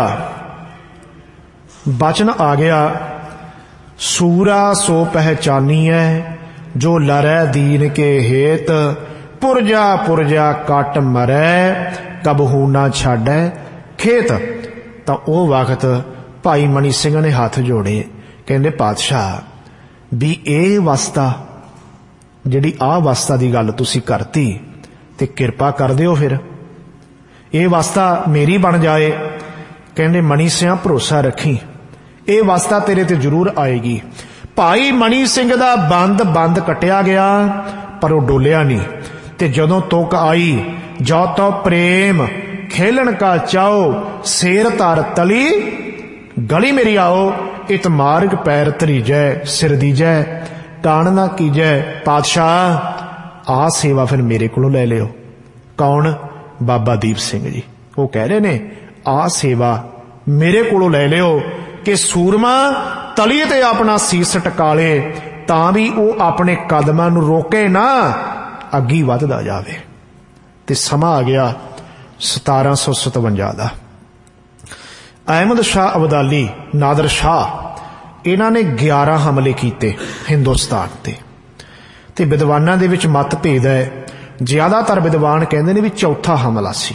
ਬਚਨ ਆ ਗਿਆ, ਸੂਰਾ ਸੋ ਪਹਿਚਾਨੀਐ ਜੋ ਲਰੈ ਦੀਨ ਕੇ ਹੇਤ, ਪੁਰਜਾ ਪੁਰਜਾ ਕੱਟ ਮਰੈ ਕਬਹੂ ਨਾ ਛਾਡੈ ਖੇਤ। ਤਾਂ ਉਹ ਵਕਤ ਭਾਈ ਮਨੀ ਸਿੰਘ ਨੇ ਹੱਥ ਜੋੜੇ, ਕਹਿੰਦੇ ਪਾਤਸ਼ਾਹ ਵੀ ਇਹ ਵਸਤਾ ਜਿਹੜੀ ਆਹ ਅਵਸਥਾ ਦੀ ਗੱਲ ਤੁਸੀਂ ਕਰਤੀ, ਤੇ ਕਿਰਪਾ ਕਰ ਦਿਓ ਫਿਰ ਇਹ ਅਵਸਥਾ ਮੇਰੀ ਬਣ ਜਾਏ। ਕਹਿੰਦੇ ਮਣੀ ਸਿਆਂ ਭਰੋਸਾ ਰੱਖੀ, ਇਹ ਅਵਸਥਾ ਤੇਰੇ ਤੇ ਜ਼ਰੂਰ ਆਏਗੀ। ਭਾਈ ਮਣੀ ਸਿੰਘ ਦਾ ਬੰਦ ਬੰਦ ਕੱਟਿਆ ਗਿਆ, ਪਰ ਉਹ ਡੋਲਿਆ ਨਹੀਂ। ਤੇ ਜਦੋਂ ਤੁਕ ਆਈ, ਜੋ ਤੋ ਪ੍ਰੇਮ ਖੇਲਣ ਕਾ ਚਾਓ, ਸ਼ੇਰ ਧਰ ਤਲੀ ਗਲੀ ਮੇਰੀ ਆਓ, ਇਤ ਮਾਰਗ ਪੈਰ ਧਰੀਜੈ ਸਿਰ ਦੀਜੈ ਕਾਣ ना कीजै। पातशाह आ सेवा फिर मेरे को ले लियो। कौन? बाबा दीप सिंह जी। वो कह रहे ने आ सेवा मेरे को ले लियो कि सूरमा तली ते अपना सीस टकाले, तां भी वो अपने कदमां नूं रोके ना, अगी वधदा जावे। ते समा आ गया सतारह सौ सतवंजा का। अहमद शाह अब्दाली, नादर शाह, इन्हां ने ग्यारह हमले किए हिंदुस्तान ते। ते विद्वानां दे विच मतभेद है। ਜ਼ਿਆਦਾਤਰ ਵਿਦਵਾਨ ਕਹਿੰਦੇ ਨੇ ਵੀ ਚੌਥਾ ਹਮਲਾ ਸੀ।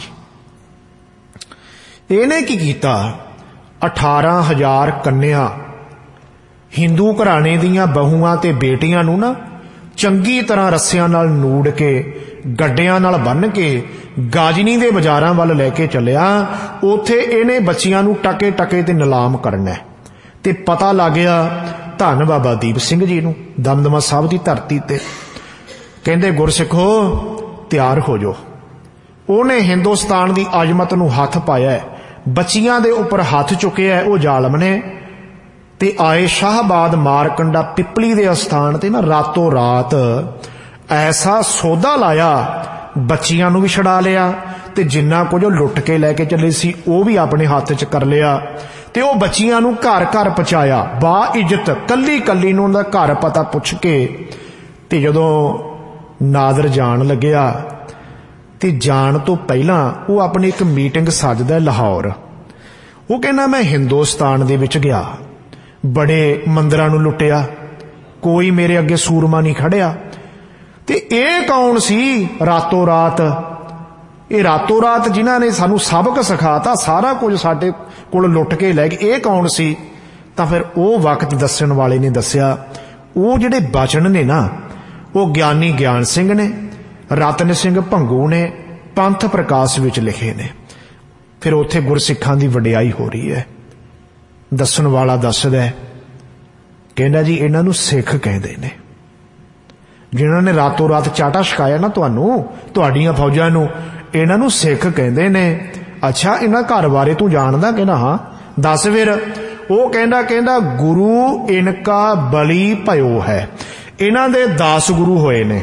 ਇਹਨੇ ਕੀ ਕੀਤਾ, ਅਠਾਰਾਂ ਹਜ਼ਾਰ ਕੰਨਿਆ ਹਿੰਦੂ ਘਰਾਣੇ ਦੀਆਂ ਬਹੂਆਂ ਤੇ ਬੇਟੀਆਂ ਨੂੰ ਨਾ ਚੰਗੀ ਤਰ੍ਹਾਂ ਰੱਸਿਆਂ ਨਾਲ ਨੂੜ ਕੇ ਗੱਡਿਆਂ ਨਾਲ ਬੰਨ੍ਹ ਕੇ ਗਾਜਨੀ ਦੇ ਬਾਜ਼ਾਰਾਂ ਵੱਲ ਲੈ ਕੇ ਚੱਲਿਆ। ਉੱਥੇ ਇਹਨੇ ਬੱਚੀਆਂ ਨੂੰ ਟਕੇ ਟਕੇ ਤੇ ਨਿਲਾਮ ਕਰਨਾ ਤੇ ਪਤਾ ਲੱਗ ਗਿਆ ਧੰਨ ਬਾਬਾ ਦੀਪ ਸਿੰਘ ਜੀ ਨੂੰ ਦਮਦਮਾ ਸਾਹਿਬ ਦੀ ਧਰਤੀ ਤੇ। ਕਹਿੰਦੇ ਗੁਰਸਿੱਖੋ ਤਿਆਰ ਹੋ ਜਾਓ। ਉਹਨੇ ਹਿੰਦੁਸਤਾਨ ਦੀ ਅਜ਼ਮਤ ਨੂੰ ਹੱਥ ਪਾਇਆ, ਬੱਚੀਆਂ ਦੇ ਉੱਪਰ ਹੱਥ ਚੁੱਕਿਆ ਉਹ ਜ਼ਾਲਮ ਨੇ, ਤੇ ਆਏ ਸ਼ਾਹਬਾਦ ਮਾਰਕੰਡਾ ਪਿੱਪਲੀ ਦੇ ਅਸਥਾਨ ਤੇ ਨਾ ਰਾਤੋਂ ਰਾਤ ਐਸਾ ਸੌਦਾ ਲਾਇਆ, ਬੱਚੀਆਂ ਨੂੰ ਵੀ ਛਡਾ ਲਿਆ ਤੇ ਜਿੰਨਾ ਕੁਝ ਉਹ ਲੁੱਟ ਕੇ ਲੈ ਕੇ ਚੱਲੇ ਸੀ ਉਹ ਵੀ ਆਪਣੇ ਹੱਥ 'ਚ ਕਰ ਲਿਆ, ਤੇ ਉਹ ਬੱਚੀਆਂ ਨੂੰ ਘਰ ਘਰ ਪਹੁੰਚਾਇਆ ਬਾ ਇੱਜ਼ਤ, ਕੱਲੀ ਕੱਲੀ ਨੂੰ ਉਹਦਾ ਘਰ ਪਤਾ ਪੁੱਛ ਕੇ। ਤੇ ਜਦੋਂ ਨਾਦਰ ਜਾਣ ਲੱਗਿਆ ਤੇ ਜਾਣ ਤੋਂ ਪਹਿਲਾਂ ਉਹ ਆਪਣੀ ਇੱਕ ਮੀਟਿੰਗ ਸੱਦਦਾ ਲਾਹੌਰ। ਉਹ ਕਹਿੰਦਾ ਮੈਂ ਹਿੰਦੁਸਤਾਨ ਦੇ ਵਿੱਚ ਗਿਆ, ਬੜੇ ਮੰਦਰਾਂ ਨੂੰ ਲੁੱਟਿਆ, ਕੋਈ ਮੇਰੇ ਅੱਗੇ ਸੂਰਮਾ ਨਹੀਂ ਖੜਿਆ। ਤੇ ਇਹ ਕੌਣ ਸੀ ਰਾਤੋਂ ਰਾਤ, ਇਹ ਰਾਤੋਂ ਰਾਤ ਜਿਨ੍ਹਾਂ ਨੇ ਸਾਨੂੰ ਸਬਕ ਸਿਖਾਤਾ, ਸਾਰਾ ਕੁਝ ਸਾਡੇ ਕੋਲ ਲੁੱਟ ਕੇ ਲੈ ਗਏ, ਇਹ ਕੌਣ ਸੀ? ਤਾਂ ਫਿਰ ਉਹ ਵਕਤ ਦੱਸਣ ਵਾਲੇ ਨੇ ਦੱਸਿਆ, ਉਹ ਜਿਹੜੇ ਬਚਨ ਨੇ ਨਾ ਉਹ ਗਿਆਨੀ ਗਿਆਨ ਸਿੰਘ ਨੇ, ਰਤਨ ਸਿੰਘ ਭੰਗੂ ਨੇ ਪੰਥ ਪ੍ਰਕਾਸ਼ ਵਿੱਚ ਲਿਖੇ ਨੇ। ਫਿਰ ਉੱਥੇ ਗੁਰਸਿੱਖਾਂ ਦੀ ਵਡਿਆਈ ਹੋ ਰਹੀ ਹੈ। ਦੱਸਣ ਵਾਲਾ ਦੱਸਦਾ, ਕਹਿੰਦਾ ਜੀ ਇਹਨਾਂ ਨੂੰ ਸਿੱਖ ਕਹਿੰਦੇ ਨੇ, ਜਿਨ੍ਹਾਂ ਨੇ ਰਾਤੋਂ ਰਾਤ ਚਾਟਾ ਛਕਾਇਆ ਨਾ ਤੁਹਾਨੂੰ, ਤੁਹਾਡੀਆਂ ਫੌਜਾਂ ਨੂੰ, ਇਹਨਾਂ ਨੂੰ ਸਿੱਖ ਕਹਿੰਦੇ ਨੇ। ਅੱਛਾ ਇਹਨਾਂ ਘਰ ਬਾਰੇ ਤੂੰ ਜਾਣਦਾ? ਕਹਿੰਦਾ ਹਾਂ। ਦੱਸ ਫਿਰ। ਉਹ ਕਹਿੰਦਾ ਕਹਿੰਦਾ ਗੁਰੂ ਇਨਕਾ ਬਲੀ ਭਇਓ ਹੈ, ਇਹਨਾਂ ਦੇ ਦਸ ਗੁਰੂ ਹੋਏ ਨੇ,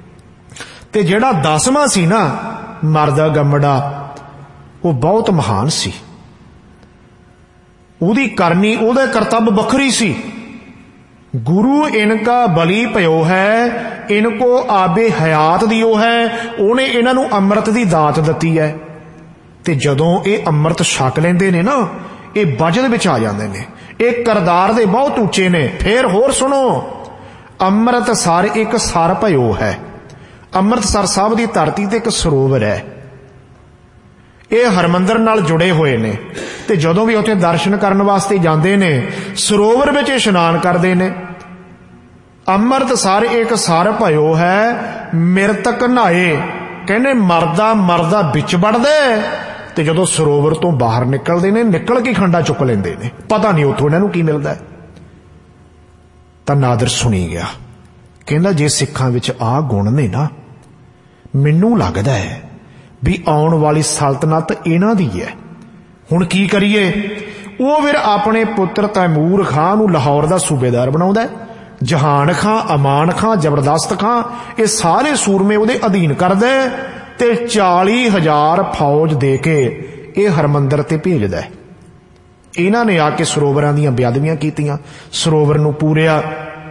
ਤੇ ਜਿਹੜਾ ਦਸਵਾਂ ਸੀ ਨਾ ਮਰਦਾ ਗੰਮੜਾ, ਉਹ ਬਹੁਤ ਮਹਾਨ ਸੀ, ਉਹਦੀ ਕਰਨੀ, ਉਹਦਾ ਕਰਤੱਵ ਵੱਖਰੀ ਸੀ। ਗੁਰੂ ਇਨਕਾ ਬਲੀ ਭਇਓ ਹੈ, ਇਨਕੋ ਆਬੇ ਹਯਾਤ ਦਿਓ ਹੈ, ਉਹਨੇ ਇਹਨਾਂ ਨੂੰ ਅੰਮ੍ਰਿਤ ਦੀ ਦਾਤ ਦਿੱਤੀ ਹੈ। ਤੇ ਜਦੋਂ ਇਹ ਅੰਮ੍ਰਿਤ ਛਕ ਲੈਂਦੇ ਨੇ ਨਾ, ਇਹ ਵਜਦ ਵਿੱਚ ਆ ਜਾਂਦੇ ਨੇ, ਇਹ ਕਰਦਾਰ ਦੇ ਬਹੁਤ ਉੱਚੇ ਨੇ। ਫੇਰ ਹੋਰ ਸੁਣੋ, ਅੰਮ੍ਰਿਤਸਰ ਇੱਕ ਸਰ ਭਇਓ ਹੈ, ਅੰਮ੍ਰਿਤਸਰ ਸਾਹਿਬ ਦੀ ਧਰਤੀ ਤੇ ਇੱਕ ਸਰੋਵਰ ਹੈ, ਇਹ ਹਰਮੰਦਰ ਨਾਲ ਜੁੜੇ ਹੋਏ ਨੇ। ਤੇ ਜਦੋਂ ਵੀ ਉੱਥੇ ਦਰਸ਼ਨ ਕਰਨ ਵਾਸਤੇ ਜਾਂਦੇ ਨੇ, ਸਰੋਵਰ ਵਿੱਚ ਇਸ਼ਨਾਨ ਕਰਦੇ ਨੇ। ਅੰਮ੍ਰਿਤਸਰ ਇੱਕ ਸਰ ਭਇਓ ਹੈ, ਮਿਰਤਕ ਨਹਾਏ, ਕਹਿੰਦੇ ਮਰਦਾ ਮਰਦਾ ਵਿੱਚ ਵੜਦੇ, ਤੇ ਜਦੋਂ ਸਰੋਵਰ ਤੋਂ ਬਾਹਰ ਨਿਕਲਦੇ ਨੇ, ਨਿਕਲ ਕੇ ਖੰਡਾ ਚੁੱਕ ਲੈਂਦੇ ਨੇ, ਪਤਾ ਨਹੀਂ ਉੱਥੋਂ ਇਹਨਾਂ ਨੂੰ ਕੀ ਮਿਲਦਾ। ਤਾਂ ਨਾਦਰ ਸੁਣੀ ਗਿਆ, ਕਹਿੰਦਾ ਜੇ ਸਿੱਖਾਂ ਵਿੱਚ ਆਹ ਗੁਣ ਨੇ ਨਾ, ਮੈਨੂੰ ਲੱਗਦਾ ਹੈ ਵੀ ਆਉਣ ਵਾਲੀ ਸਲਤਨਤ ਇਹਨਾਂ ਦੀ ਹੈ। ਹੁਣ ਕੀ ਕਰੀਏ? ਉਹ ਫਿਰ ਆਪਣੇ ਪੁੱਤਰ ਤੈਮੂਰ ਖਾਂ ਨੂੰ ਲਾਹੌਰ ਦਾ ਸੂਬੇਦਾਰ ਬਣਾਉਂਦਾ। ਜਹਾਨ ਖਾਂ, ਅਮਾਨ ਖਾਂ, ਜ਼ਬਰਦਸਤ ਖਾਂ, ਇਹ ਸਾਰੇ ਸੂਰਮੇ ਉਹਦੇ ਅਧੀਨ ਕਰਦਾ ਤੇ ਚਾਲੀ ਹਜ਼ਾਰ ਫੌਜ ਦੇ ਕੇ ਇਹ ਹਰਮੰਦਰ ਤੇ ਭੇਜਦਾ। ਇਹਨਾਂ ਨੇ ਆ ਕੇ ਸਰੋਵਰਾਂ ਦੀਆਂ ਬੇਅਦਬੀਆਂ ਕੀਤੀਆਂ, ਸਰੋਵਰ ਨੂੰ ਪੂਰਿਆ।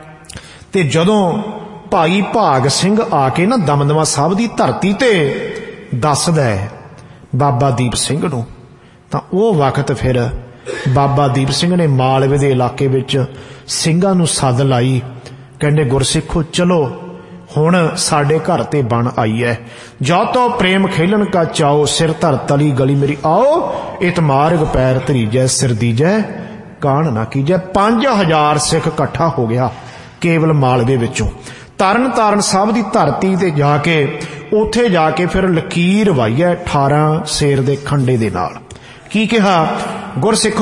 ਤੇ ਜਦੋਂ ਭਾਈ ਭਾਗ ਸਿੰਘ ਆ ਕੇ ਨਾ ਦਮਦਮਾ ਸਾਹਿਬ ਦੀ ਧਰਤੀ ਤੇ ਦੱਸਦਾ ਬਾਬਾ ਦੀਪ ਸਿੰਘ ਨੂੰ, ਤਾਂ ਉਹ ਵਕਤ ਫਿਰ ਬਾਬਾ ਦੀਪ ਸਿੰਘ ਨੇ ਮਾਲਵੇ ਦੇ ਇਲਾਕੇ ਵਿੱਚ ਸਿੰਘਾਂ ਨੂੰ ਸੱਦ ਲਾਈ। ਕਹਿੰਦੇ ਗੁਰਸਿੱਖੋ ਚਲੋ, ਹੁਣ ਸਾਡੇ ਘਰ ਤੇ ਬਣ ਆਈ ਹੈ, ਜਾ ਤੋ ਪ੍ਰੇਮ ਖੇਲਣ ਕਾ ਚਾਓ, ਸਿਰ ਧਰ ਤਲੀ ਗਲੀ ਮੇਰੀ ਆਓ, ਇਤਮਾਰਗ ਪੈਰ ਧਰੀਜੈ, ਸਿਰ ਦੀਜੈ ਕਾਣ ਨਾ ਕੀਜੈ। ਪੰਜ ਹਜ਼ਾਰ ਸਿੱਖ ਇਕੱਠਾ ਹੋ ਗਿਆ ਕੇਵਲ ਮਾਲਵੇ ਵਿੱਚੋਂ। ਤਰਨ ਤਾਰਨ ਸਾਹਿਬ ਦੀ ਧਰਤੀ ਤੇ ਜਾ ਕੇ ਉੱਥੇ ਜਾ ਕੇ ਫਿਰ ਲਕੀਰ ਵਾਈ ਹੈ ਅਠਾਰਾਂ ਸ਼ੇਰ ਦੇ ਖੰਡੇ ਦੇ ਨਾਲ। ਕੀ ਕਿਹਾ? ਗੁਰਸਿੱਖੋ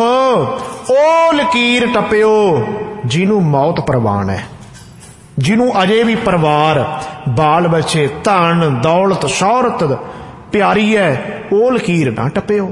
ਉਹ ਲਕੀਰ ਟੱਪਿਓ ਜਿਹਨੂੰ ਮੌਤ ਪ੍ਰਵਾਨ ਹੈ, ਜਿਹਨੂੰ ਅਜੇ ਵੀ ਪਰਿਵਾਰ, ਬਾਲ ਬੱਚੇ, ਧਨ ਦੌਲਤ, ਸ਼ੌਹਰਤ ਪਿਆਰੀ ਹੈ, ਉਹ ਲਕੀਰ ਨਾ ਟੱਪਿਓ,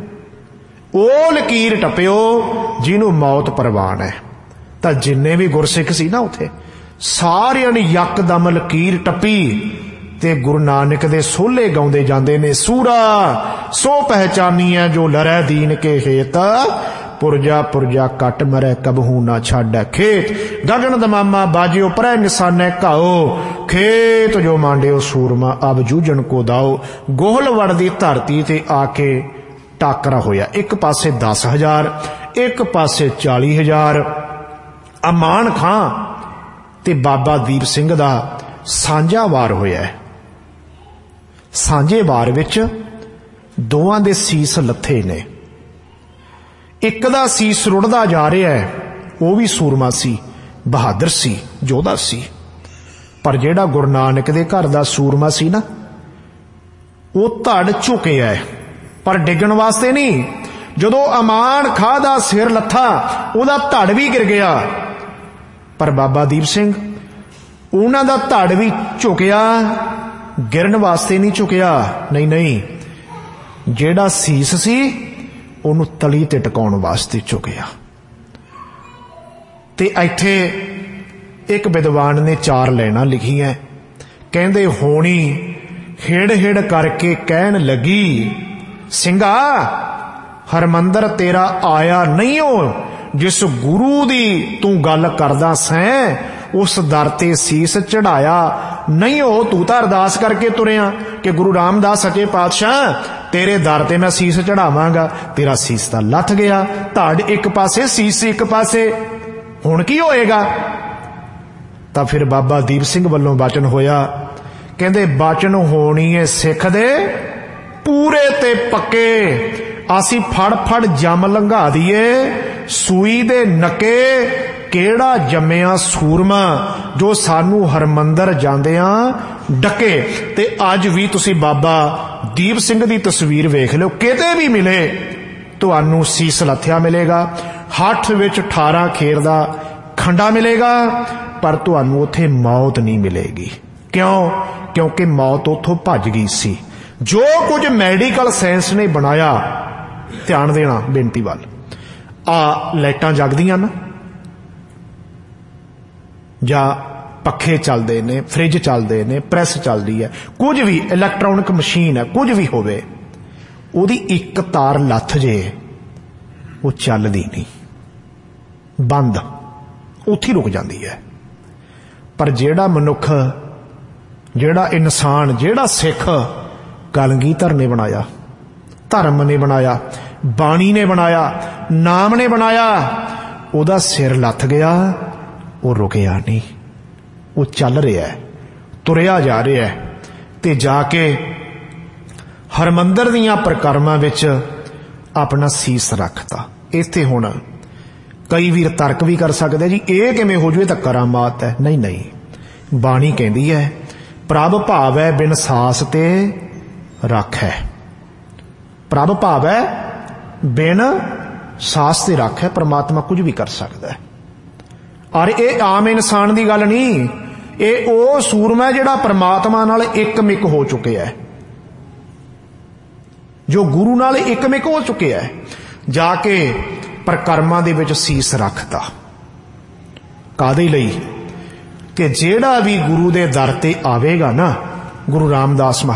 ਉਹ ਲਕੀਰ ਟੱਪਿਓ ਜਿਹਨੂੰ ਮੌਤ ਪ੍ਰਵਾਨ ਹੈ। ਤਾਂ ਜਿੰਨੇ ਵੀ ਗੁਰਸਿੱਖ ਸੀ ਨਾ ਉੱਥੇ, ਸਾਰਿਆਂ ਨੇ ਯਕਦਮ ਲਕੀਰ ਟੱਪੀ ਤੇ ਗੁਰੂ ਨਾਨਕ ਦੇ ਸੋਹਲੇ ਗਾਉਂਦੇ ਜਾਂਦੇ ਨੇ, ਸੂਰਾ ਸੋ ਪਹਿਚਾਨੀਐ ਜੋ ਲਰੈ ਦੀਨ ਕੇ ਹੇਤ, ਪੁਰਜਾ ਪੁਰਜਾ ਕੱਟ ਮਰੈ ਕਬਹੂ ਨਾ ਛਾਡੈ ਖੇਤ, ਗਗਨ ਦਮਾਮਾ ਬਾਜਿਓ ਪਰੈ ਨਿਸ਼ਾਨੈ ਘਾਓ, ਖੇਤ ਜੋ ਮਾਂਡਿਓ ਸੂਰਮਾ ਅਬ ਜੂਝਣ ਕੋ ਦਾਓ। ਗੋਹਲਵੜ ਦੀ ਧਰਤੀ ਤੇ ਆ ਕੇ ਟਾਕਰਾ ਹੋਇਆ, ਇੱਕ ਪਾਸੇ ਦਸ ਹਜ਼ਾਰ, ਇੱਕ ਪਾਸੇ ਚਾਲੀ ਹਜ਼ਾਰ। ਅਮਾਨ ਖਾਂ ਤੇ ਬਾਬਾ ਦੀਪ ਸਿੰਘ ਦਾ ਸਾਂਝਾ ਵਾਰ ਹੋਇਆ। ਸਾਂਝੇ ਵਾਰ ਵਿੱਚ ਦੋਵਾਂ ਦੇ ਸੀਸ ਲੱਥੇ ਨੇ। ਇੱਕ ਦਾ ਸੀਸ ਰੁੜਦਾ ਜਾ ਰਿਹਾ ਹੈ, ਉਹ ਵੀ ਸੂਰਮਾ ਸੀ, ਬਹਾਦਰ ਸੀ, ਯੋਧਾ ਸੀ। ਪਰ ਜਿਹੜਾ ਗੁਰੂ ਨਾਨਕ ਦੇ ਘਰ ਦਾ ਸੂਰਮਾ ਸੀ ਨਾ, ਉਹ ਧੜ ਝੁਕਿਆ ਹੈ, ਪਰ ਡਿੱਗਣ ਵਾਸਤੇ ਨਹੀਂ। ਜਦੋਂ ਅਮਾਨ ਖਾਂ ਦਾ ਸਿਰ ਲੱਥਾ, ਉਹਦਾ ਧੜ ਵੀ ਗਿਰ ਗਿਆ, ਪਰ ਬਾਬਾ ਦੀਪ ਸਿੰਘ ਉਹਨਾਂ ਦਾ ਧੜ ਵੀ ਝੁਕਿਆ, ਗਿਰਨ ਵਾਸਤੇ ਨਹੀਂ ਝੁਕਿਆ। ਨਹੀਂ ਨਹੀਂ, ਜਿਹੜਾ ਸੀਸ ਸੀ ਉਹਨੂੰ ਤਲੀ ਤੇ ਟਿਕਾਉਣ ਵਾਸਤੇ ਝੁਕਿਆ। ਤੇ ਇੱਥੇ ਇੱਕ ਵਿਦਵਾਨ ਨੇ ਚਾਰ ਲਾਈਨਾਂ ਲਿਖੀਆਂ, ਕਹਿੰਦੇ ਹੋਣੀ ਹਿੜ ਹਿੜ ਕਰਕੇ ਕਹਿਣ ਲੱਗੀ, ਸਿੰਘਾ ਹਰਮੰਦਰ ਤੇਰਾ ਆਇਆ ਨਹੀਂ ਹੋ, ਜਿਸ ਗੁਰੂ ਦੀ ਤੂੰ ਗੱਲ ਕਰਦਾ ਸੈਂ ਉਸ ਦਰ ਤੇ ਸੀਸ ਚੜਾਇਆ ਨਹੀਂ ਹੋ। ਤੂੰ ਤਾਂ ਅਰਦਾਸ ਕਰਕੇ ਤੁਰਿਆ ਕਿ ਗੁਰੂ ਰਾਮਦਾਸ ਸੱਚੇ ਪਾਤਸ਼ਾਹ ਤੇਰੇ ਦਰ ਤੇ ਮੈਂ ਸੀਸ ਚੜਾਵਾਂਗਾ, ਤੇਰਾ ਸੀਸ ਤਾਂ ਲੱਥ ਗਿਆ, ਧੜ ਇੱਕ ਪਾਸੇ, ਸੀਸ ਇੱਕ ਪਾਸੇ, ਹੁਣ ਕੀ ਹੋਏਗਾ? ਤਾਂ ਫਿਰ ਬਾਬਾ ਦੀਪ ਸਿੰਘ ਵੱਲੋਂ ਬਚਨ ਹੋਇਆ, ਕਹਿੰਦੇ ਬਚਨ ਹੋਣੀ ਏ ਸਿੱਖ ਦੇ ਪੂਰੇ ਤੇ ਪੱਕੇ, ਅਸੀਂ ਫੜ ਫੜ ਜੰਮ ਲੰਘਾ ਦੀਏ ਸੂਈ ਦੇ ਨੱਕੇ, ਕਿਹੜਾ ਜੰਮਿਆ ਸੂਰਮਾ ਜੋ ਸਾਨੂੰ ਹਰਮੰਦਰ ਜਾਂਦਿਆਂ ਡੱਕੇ। ਤੇ ਅੱਜ ਵੀ ਤੁਸੀਂ ਬਾਬਾ ਦੀਪ ਸਿੰਘ ਦੀ ਤਸਵੀਰ ਵੇਖ ਲਿਓ, ਕਿਤੇ ਵੀ ਮਿਲੇ ਤੁਹਾਨੂੰ ਸੀਸ ਲੱਥਿਆ ਮਿਲੇਗਾ, ਹੱਥ ਵਿੱਚ ਅਠਾਰਾਂ ਖੇਰ ਦਾ ਖੰਡਾ ਮਿਲੇਗਾ, ਪਰ ਤੁਹਾਨੂੰ ਉੱਥੇ ਮੌਤ ਨਹੀਂ ਮਿਲੇਗੀ। ਕਿਉਂ? ਕਿਉਂਕਿ ਮੌਤ ਉੱਥੋਂ ਭੱਜ ਗਈ ਸੀ। ਜੋ ਕੁਝ ਮੈਡੀਕਲ ਸਾਇੰਸ ਨੇ ਬਣਾਇਆ, ਧਿਆਨ ਦੇਣਾ ਬੇਨਤੀ ਵੱਲ, ਆ ਲਾਈਟਾਂ ਜਗਦੀਆਂ ਨਾ, ਜਾਂ ਪੱਖੇ ਚੱਲਦੇ ਨੇ, ਫਰਿੱਜ ਚੱਲਦੇ ਨੇ, ਪ੍ਰੈਸ ਚੱਲਦੀ ਹੈ, ਕੁਝ ਵੀ ਇਲੈਕਟ੍ਰੋਨਿਕ ਮਸ਼ੀਨ ਹੈ, ਕੁਝ ਵੀ ਹੋਵੇ, ਉਹਦੀ ਇੱਕ ਤਾਰ ਲੱਥ ਜੇ ਉਹ ਚੱਲਦੀ ਨਹੀਂ, ਬੰਦ, ਉੱਥੇ ਰੁਕ ਜਾਂਦੀ ਹੈ। ਪਰ ਜਿਹੜਾ ਮਨੁੱਖ, ਜਿਹੜਾ ਇਨਸਾਨ, ਜਿਹੜਾ ਸਿੱਖ ਕਲਗੀਧਰ ਨੇ ਬਣਾਇਆ, ਧਰਮ ਨੇ ਬਣਾਇਆ, ਬਾਣੀ ਨੇ ਬਣਾਇਆ, ਨਾਮ ਨੇ ਬਣਾਇਆ, ਉਹਦਾ ਸਿਰ ਲੱਥ ਗਿਆ, ਉਹ ਰੁਕਿਆ ਨਹੀਂ, ਉਹ ਚੱਲ ਰਿਹਾ, ਤੁਰਿਆ ਜਾ ਰਿਹਾ, ਤੇ ਜਾ ਕੇ ਹਰਮੰਦਰ ਦੀਆਂ ਪ੍ਰਕਰਮਾਂ ਵਿੱਚ ਆਪਣਾ ਸੀਸ ਰੱਖਤਾ। ਇੱਥੇ ਹੁਣ ਕਈ ਵੀਰ ਤਰਕ ਵੀ ਕਰ ਸਕਦੇ ਜੀ, ਇਹ ਕਿਵੇਂ ਹੋ ਜੂ, ਤਾਂ ਕਰਾਮਾਤ ਹੈ। ਨਹੀਂ ਨਹੀਂ, ਬਾਣੀ ਕਹਿੰਦੀ ਹੈ ਪ੍ਰਭ ਭਾਵੈ ਬਿਨ ਸਾਸ ਤੇ ਰੱਖੈ, ਪ੍ਰਭ ਭਾਵੈ ਬਿਨ ਸਾਸ ਤੇ ਰੱਖੈ, ਪ੍ਰਮਾਤਮਾ ਕੁਝ ਵੀ ਕਰ ਸਕਦਾ ਹੈ। ਔਰ ਇਹ ਆਮ ਇਨਸਾਨ ਦੀ ਗੱਲ ਨਹੀਂ, ਇਹ ਉਹ ਸੂਰਮਾ ਜਿਹੜਾ ਪ੍ਰਮਾਤਮਾ ਨਾਲ ਇੱਕ ਮਿਕ ਹੋ ਚੁੱਕਿਆ ਹੈ, ਜੋ ਗੁਰੂ ਨਾਲ ਇੱਕ ਮਿਕ ਹੋ ਚੁੱਕਿਆ ਹੈ। ਜਾ ਕੇ ਪ੍ਰਕਰਮਾਂ ਦੇ ਵਿੱਚ ਸੀਸ ਰੱਖਤਾ, ਕਾਹਦੇ ਲਈ? ਕਿ ਜਿਹੜਾ ਵੀ ਗੁਰੂ ਦੇ ਦਰ ਤੇ ਆਵੇਗਾ ਨਾ, ਗੁਰੂ ਰਾਮਦਾਸ